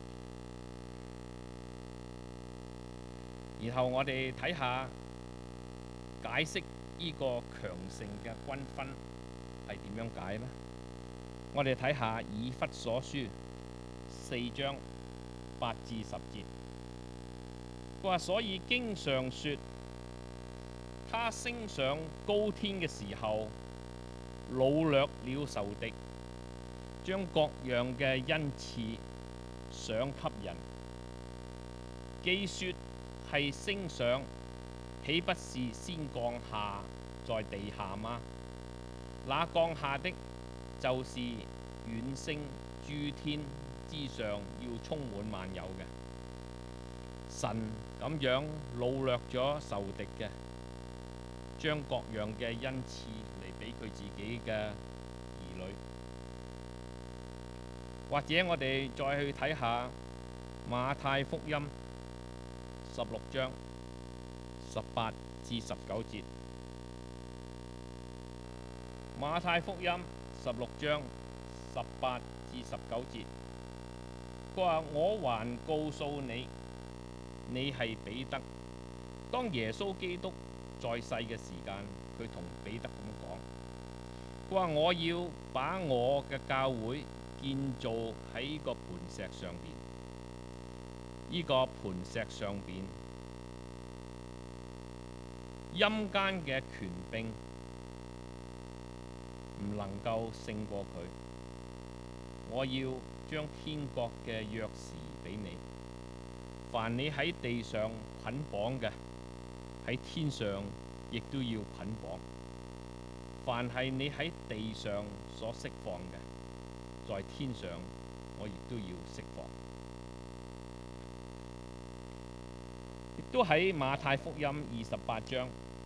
然後我哋睇下解釋呢個強盛嘅均分係點樣解呢？我哋睇下以弗所書4章8至10節，佢話：所以經上說，他升上高天嘅時候，擄掠了仇敵，將各樣嘅恩賜賞給人。既說係升上，豈不是先降下在地下嗎？那降下的，就是遠升諸天之上，要充滿萬有嘅。神咁樣擄掠咗仇敵嘅，將各樣嘅恩賜嚟俾佢自己嘅兒女。或者我哋再去睇下馬太福音16章18至19節。馬太福音16章18至19節，佢話：我還告訴你，你係彼得。當耶穌基督在世嘅時間，佢同彼得咁講，佢話：我要把我嘅教會建造喺個磐石上邊。呢個磐石上邊，陰間嘅權柄唔能夠勝過佢。我要將天國嘅鑰匙俾你，凡你喺地上捆綁嘅，喺天上亦都要捆綁；凡係你喺地上所釋放嘅，在天上我亦都要釋放。亦都喺馬太福音28章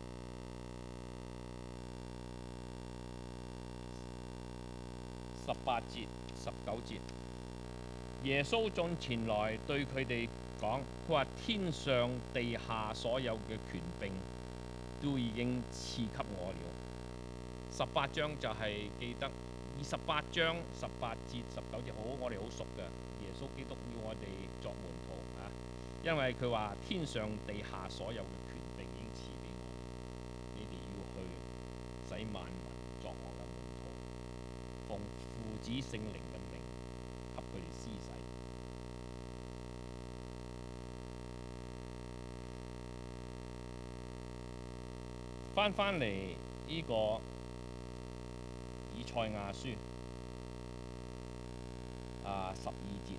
18節、19節，耶穌進前來對佢哋講，佢話：天上地下所有嘅權柄都已經賜給我了。18章就係記得28章18節、19節，我哋好熟嘅。耶穌基督要我哋作門徒啊，因為佢話天上地下所有嘅權柄已經賜俾我，你哋要去使萬民作我嘅門徒，奉父子聖靈嘅名給佢哋施洗。翻嚟呢個以賽亞書12節，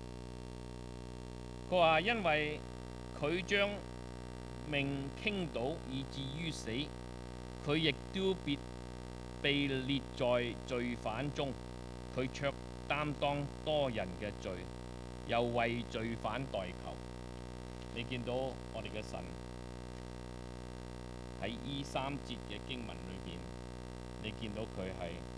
佢話因為佢將命傾倒以至於死，佢亦都被列在罪犯中，佢卻擔當多人嘅罪，又為罪犯代求。你見到我哋嘅神喺呢3節嘅經文裏邊，你見到佢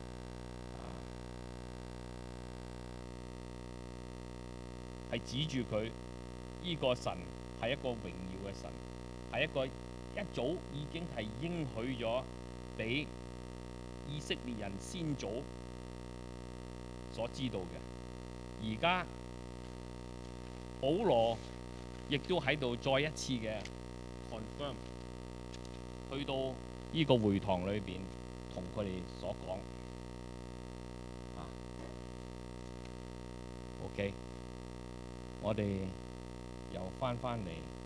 係指住佢呢個神係一個榮耀嘅神，係一個一早已經係應許咗俾以色列人先祖所知道嘅。而家保羅亦都喺度再一次嘅 confirm， 去到呢個會堂裏邊同佢哋所講。OK， 我哋又翻嚟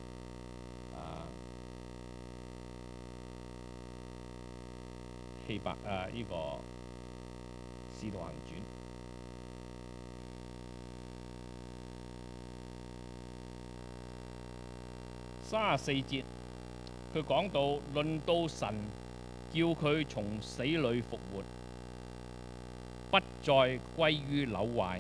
希伯呢個《使徒行傳》34節，佢講到論到神叫佢從死裏復活，不再歸於朽壞，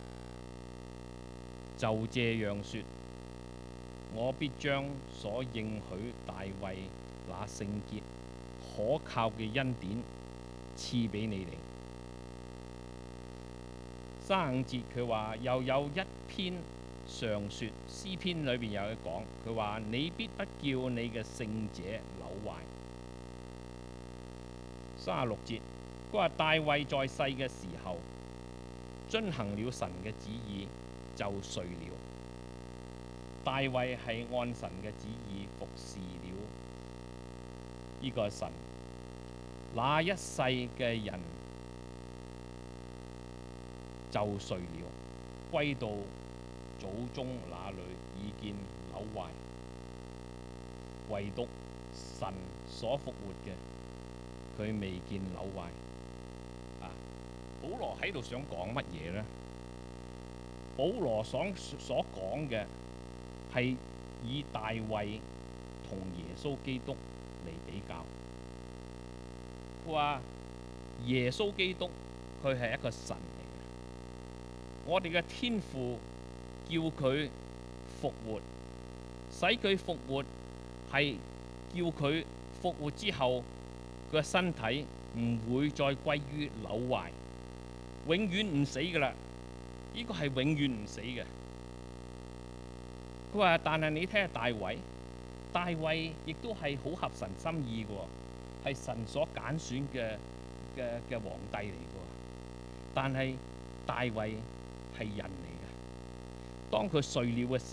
就這樣說，我必將所應許大衛那聖潔可靠嘅恩典賜俾你哋。35節佢話又有一篇上說，詩篇裏邊有一講，佢話你必不叫你嘅聖者朽壞。36節佢話大衛在世嘅時候遵行了神嘅旨意，就睡了。大衛係按神嘅旨意服侍了呢個神，那一世嘅人就睡了，歸到祖宗那裏已見朽壞，唯獨神所復活嘅，佢未見朽壞。保羅喺度想講乜嘢呢？保羅所講嘅係以大衛同耶穌基督嚟比較。佢話耶穌基督佢係一個神嚟嘅，我哋嘅天父叫佢復活，使佢復活係叫佢復活之後，佢嘅身體唔會再歸於朽壞，永遠唔死噶啦。呢個係永遠唔死嘅。佢話：但係你睇下大衛亦都係好合神心意嘅，係神所揀選嘅皇帝嚟嘅。但係大衛係人嚟嘅。當佢睡了嘅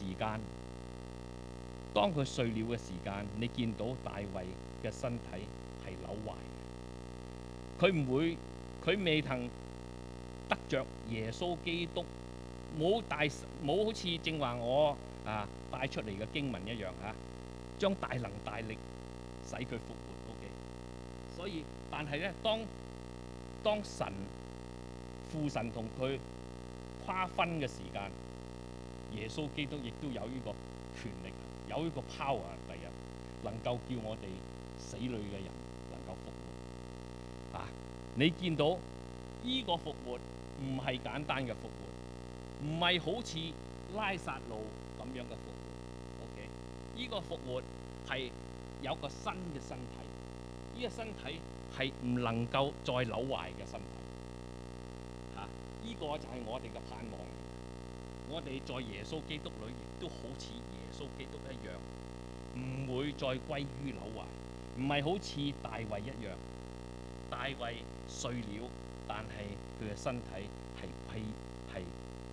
時間，你見到大衛嘅身體係朽壞嘅。佢未曾得着耶穌基督，冇好似正話我帶出嚟嘅經文一樣將大能大力使佢復活。所以，但係咧，當父神同佢跨分嘅時間，耶穌基督亦都有呢個權力，有呢個 power， 第日能夠叫我哋死裏嘅人能夠復活。你見到呢個復活唔係簡單嘅復活，唔係好似拉撒路咁樣嘅復活。OK， 呢個復活係有個新嘅身體，呢個身體係唔能夠再朽壞嘅身體。呢個就係我哋嘅盼望。我哋在耶穌基督裏亦都好似耶穌基督一樣，唔會再歸於朽壞，唔係好似大衛一樣。大衛睡了，但係佢嘅身體係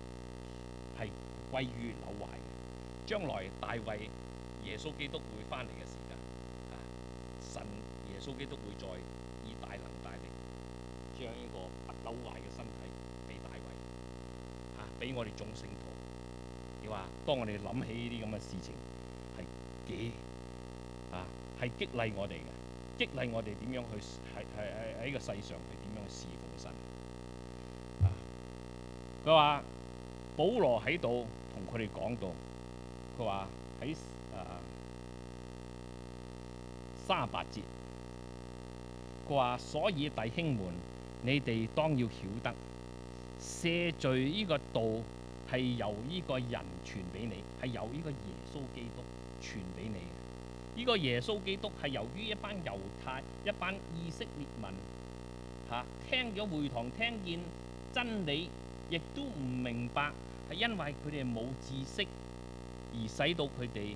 歸於朽壞嘅。將來大衛耶穌基督會翻嚟嘅時間，神耶穌基督會再以大能大力將呢個不朽壞嘅身體俾大衛，俾我哋眾聖徒。你話當我哋諗起呢啲咁嘅事情，係激勵我哋嘅。 激勵我哋點樣去喺個世上佢點樣去侍奉神。佢話保羅喺度同佢哋講到，佢話喺38節，佢話所以弟兄們，你哋當要曉得，赦罪呢個道係由呢個人傳俾你，係由呢個耶穌基督傳俾你嘅。呢個耶穌基督係由於一班猶太、一班以色列民聽咗會堂，聽見真理，亦都唔明白，係因為佢哋冇知識，而使到佢哋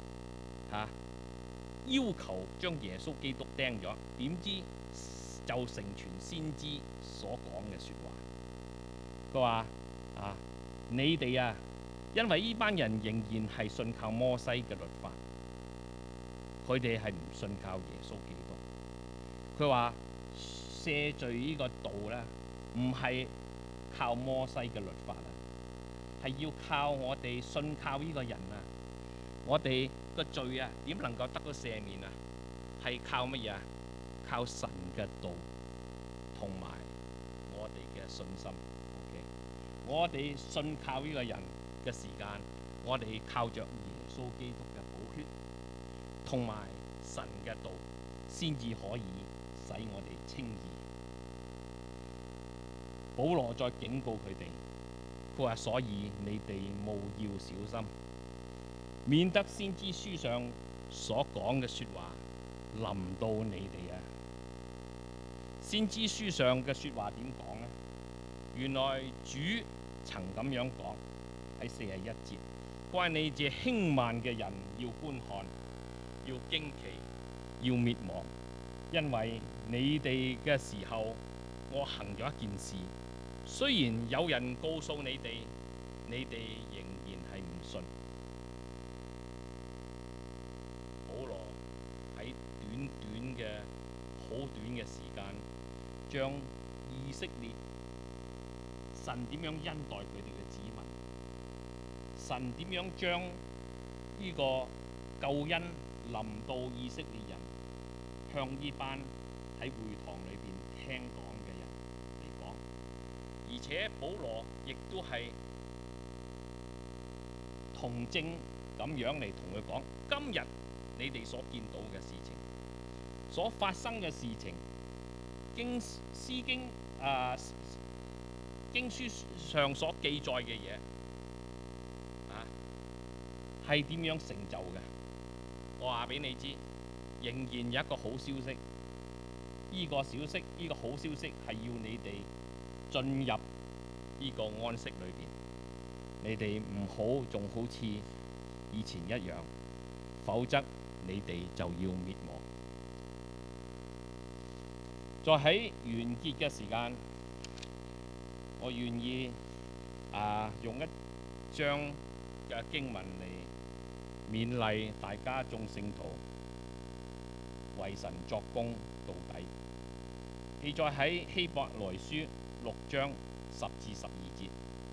要求將耶穌基督釘咗。點知就成全先知所講嘅説話。佢話你哋因為呢班人仍然係信靠摩西嘅律法，佢哋係唔信靠耶穌基督。佢話赦罪呢個道呢，唔係靠摩西嘅律法係要靠我哋信靠呢個人我哋個罪點能夠得到赦免係靠乜嘢？靠神嘅道同埋我哋嘅信心。我哋信靠呢個人嘅時間，我哋靠着耶穌基督嘅寶血同埋神嘅道，先至可以使我哋稱義。保羅再警告佢哋，佢話：所以你哋務要小心，免得先知書上所講嘅説話臨到你哋先知書上嘅説話點講呢？原來主曾咁樣講喺41節，佢話：你這輕慢嘅人要觀看，要驚奇，要滅亡，因為你哋嘅時候，我行咗一件事，雖然有人告訴你哋，你哋仍然係唔信。保羅喺好短嘅時間，將以色列神點樣恩待佢哋嘅子民，神點樣將呢個救恩臨到以色列人，向呢班喺會堂裏邊聽講嘅人嚟講。而且保羅亦都係同證咁樣嚟同佢講，今日你哋所見到嘅事情，所發生嘅事情，經書上所記載嘅嘢係點樣成就嘅？我話俾你知，仍然有一個好消息。呢個好消息係要你哋進入呢個安息裏邊。你哋唔好仲好似以前一樣，否則你哋就要滅亡。在喺完結嘅時間，我願意用一章嘅經文嚟勉勵大家眾聖徒為神作工到底。記載喺希伯來書6章10至12節。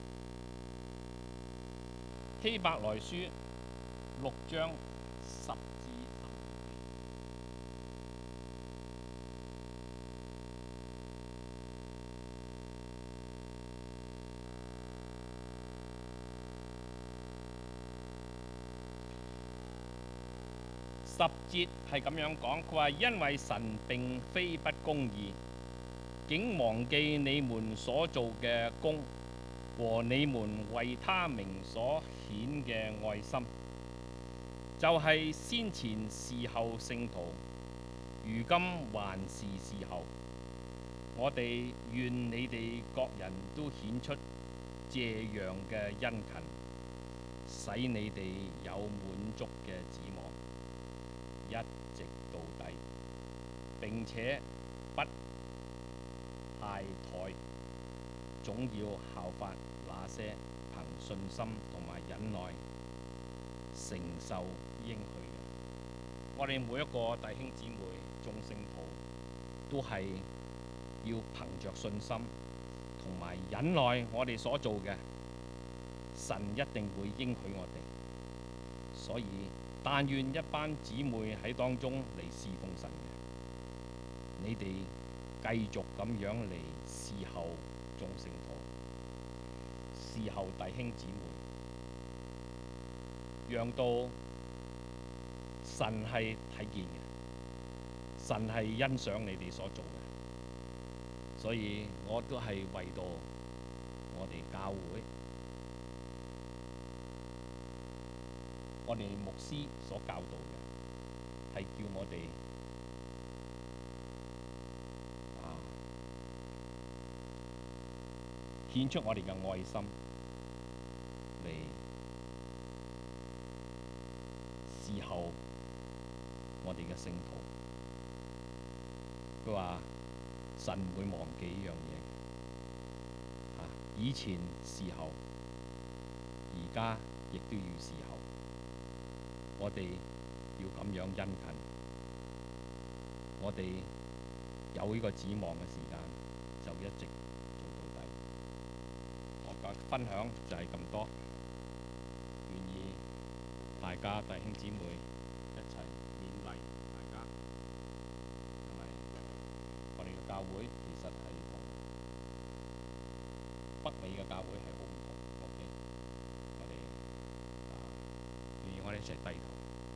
希伯來書6章10至12節。10節係咁樣講，佢話：因為神並非不公義，竟忘記你們所做嘅工和你們為他名所顯嘅愛心，就係先前侍候聖徒，如今還是侍候。我哋願你哋各人都顯出這樣嘅殷勤，使你哋有滿足嘅指望，一直到底，並且不懈怠，總要效法那些憑信心同埋忍耐承受應許嘅。我哋每一個弟兄姊妹、眾聖徒都係要憑着信心同埋忍耐我哋所做嘅，神一定會應許我哋。所以但願一班姊妹喺當中嚟侍奉神嘅， 你哋繼續咁樣嚟侍候眾聖徒，侍候弟兄姊妹，讓到神係睇見嘅，神係欣賞你哋所做嘅。所以我都係為到我哋教會，我哋牧師所教導嘅係叫我哋獻出我哋嘅愛心嚟侍候我哋嘅聖徒。佢話神唔會忘記呢樣嘢，以前侍候，而家亦都要侍候。我哋要咁樣殷勤，我哋有呢個指望嘅時間，就一直做到底。我嘅分享就係咁多，願意大家弟兄姊妹一齊勉勵大家，因為我哋嘅教會其實係同北美嘅教會係好唔同。OK，願意我哋一齊低頭。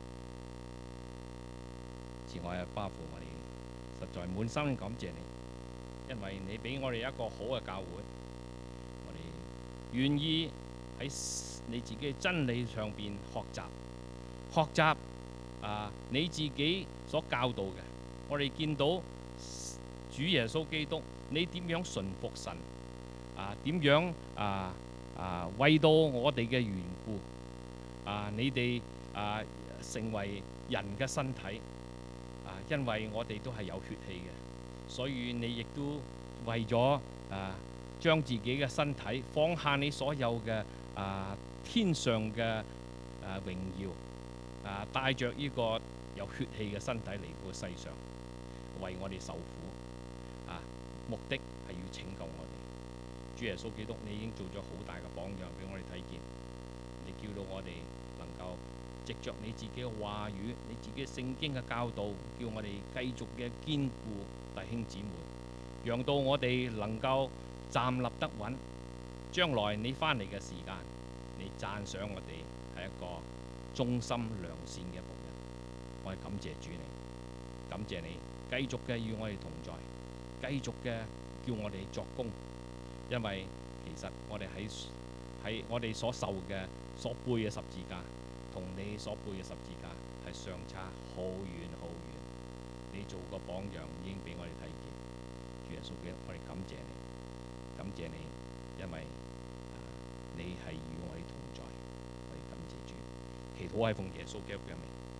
慈愛嘅巴父，我哋實在滿心感謝你，因為你俾我哋一個好嘅教會，我哋願意喺你自己嘅真理上邊學習你自己所教導嘅。我哋見到主耶穌基督，你點樣順服神點樣為到我哋嘅緣故你哋成為人嘅身體。因為我哋都係有血氣嘅，所以你亦都為咗將自己嘅身體放下你所有嘅天上嘅榮耀帶着呢個有血氣嘅身體嚟到世上，為我哋受苦目的係要拯救我哋。主耶穌基督，你已經做咗好大嘅榜樣俾我哋睇見，你叫到我哋能夠藉着你自己嘅話語，你自己聖經嘅教導，叫我哋繼續嘅堅固弟兄姊妹，讓到我哋能夠站立得穩。將來你返嚟嘅時間，你讚賞我哋係一個忠心良善嘅僕人。我係感謝主你，感謝你繼續嘅與我哋同在，繼續嘅叫我哋作工。因為其實我哋喺我哋所受嘅所背嘅十字架，同你所背嘅十字架係相差好遠好遠。你做個榜樣已經俾我哋睇見。主耶穌基督，我哋感謝你，感謝你，因為你係與我哋同在。我哋感謝主，祈禱係奉耶穌基督嘅名。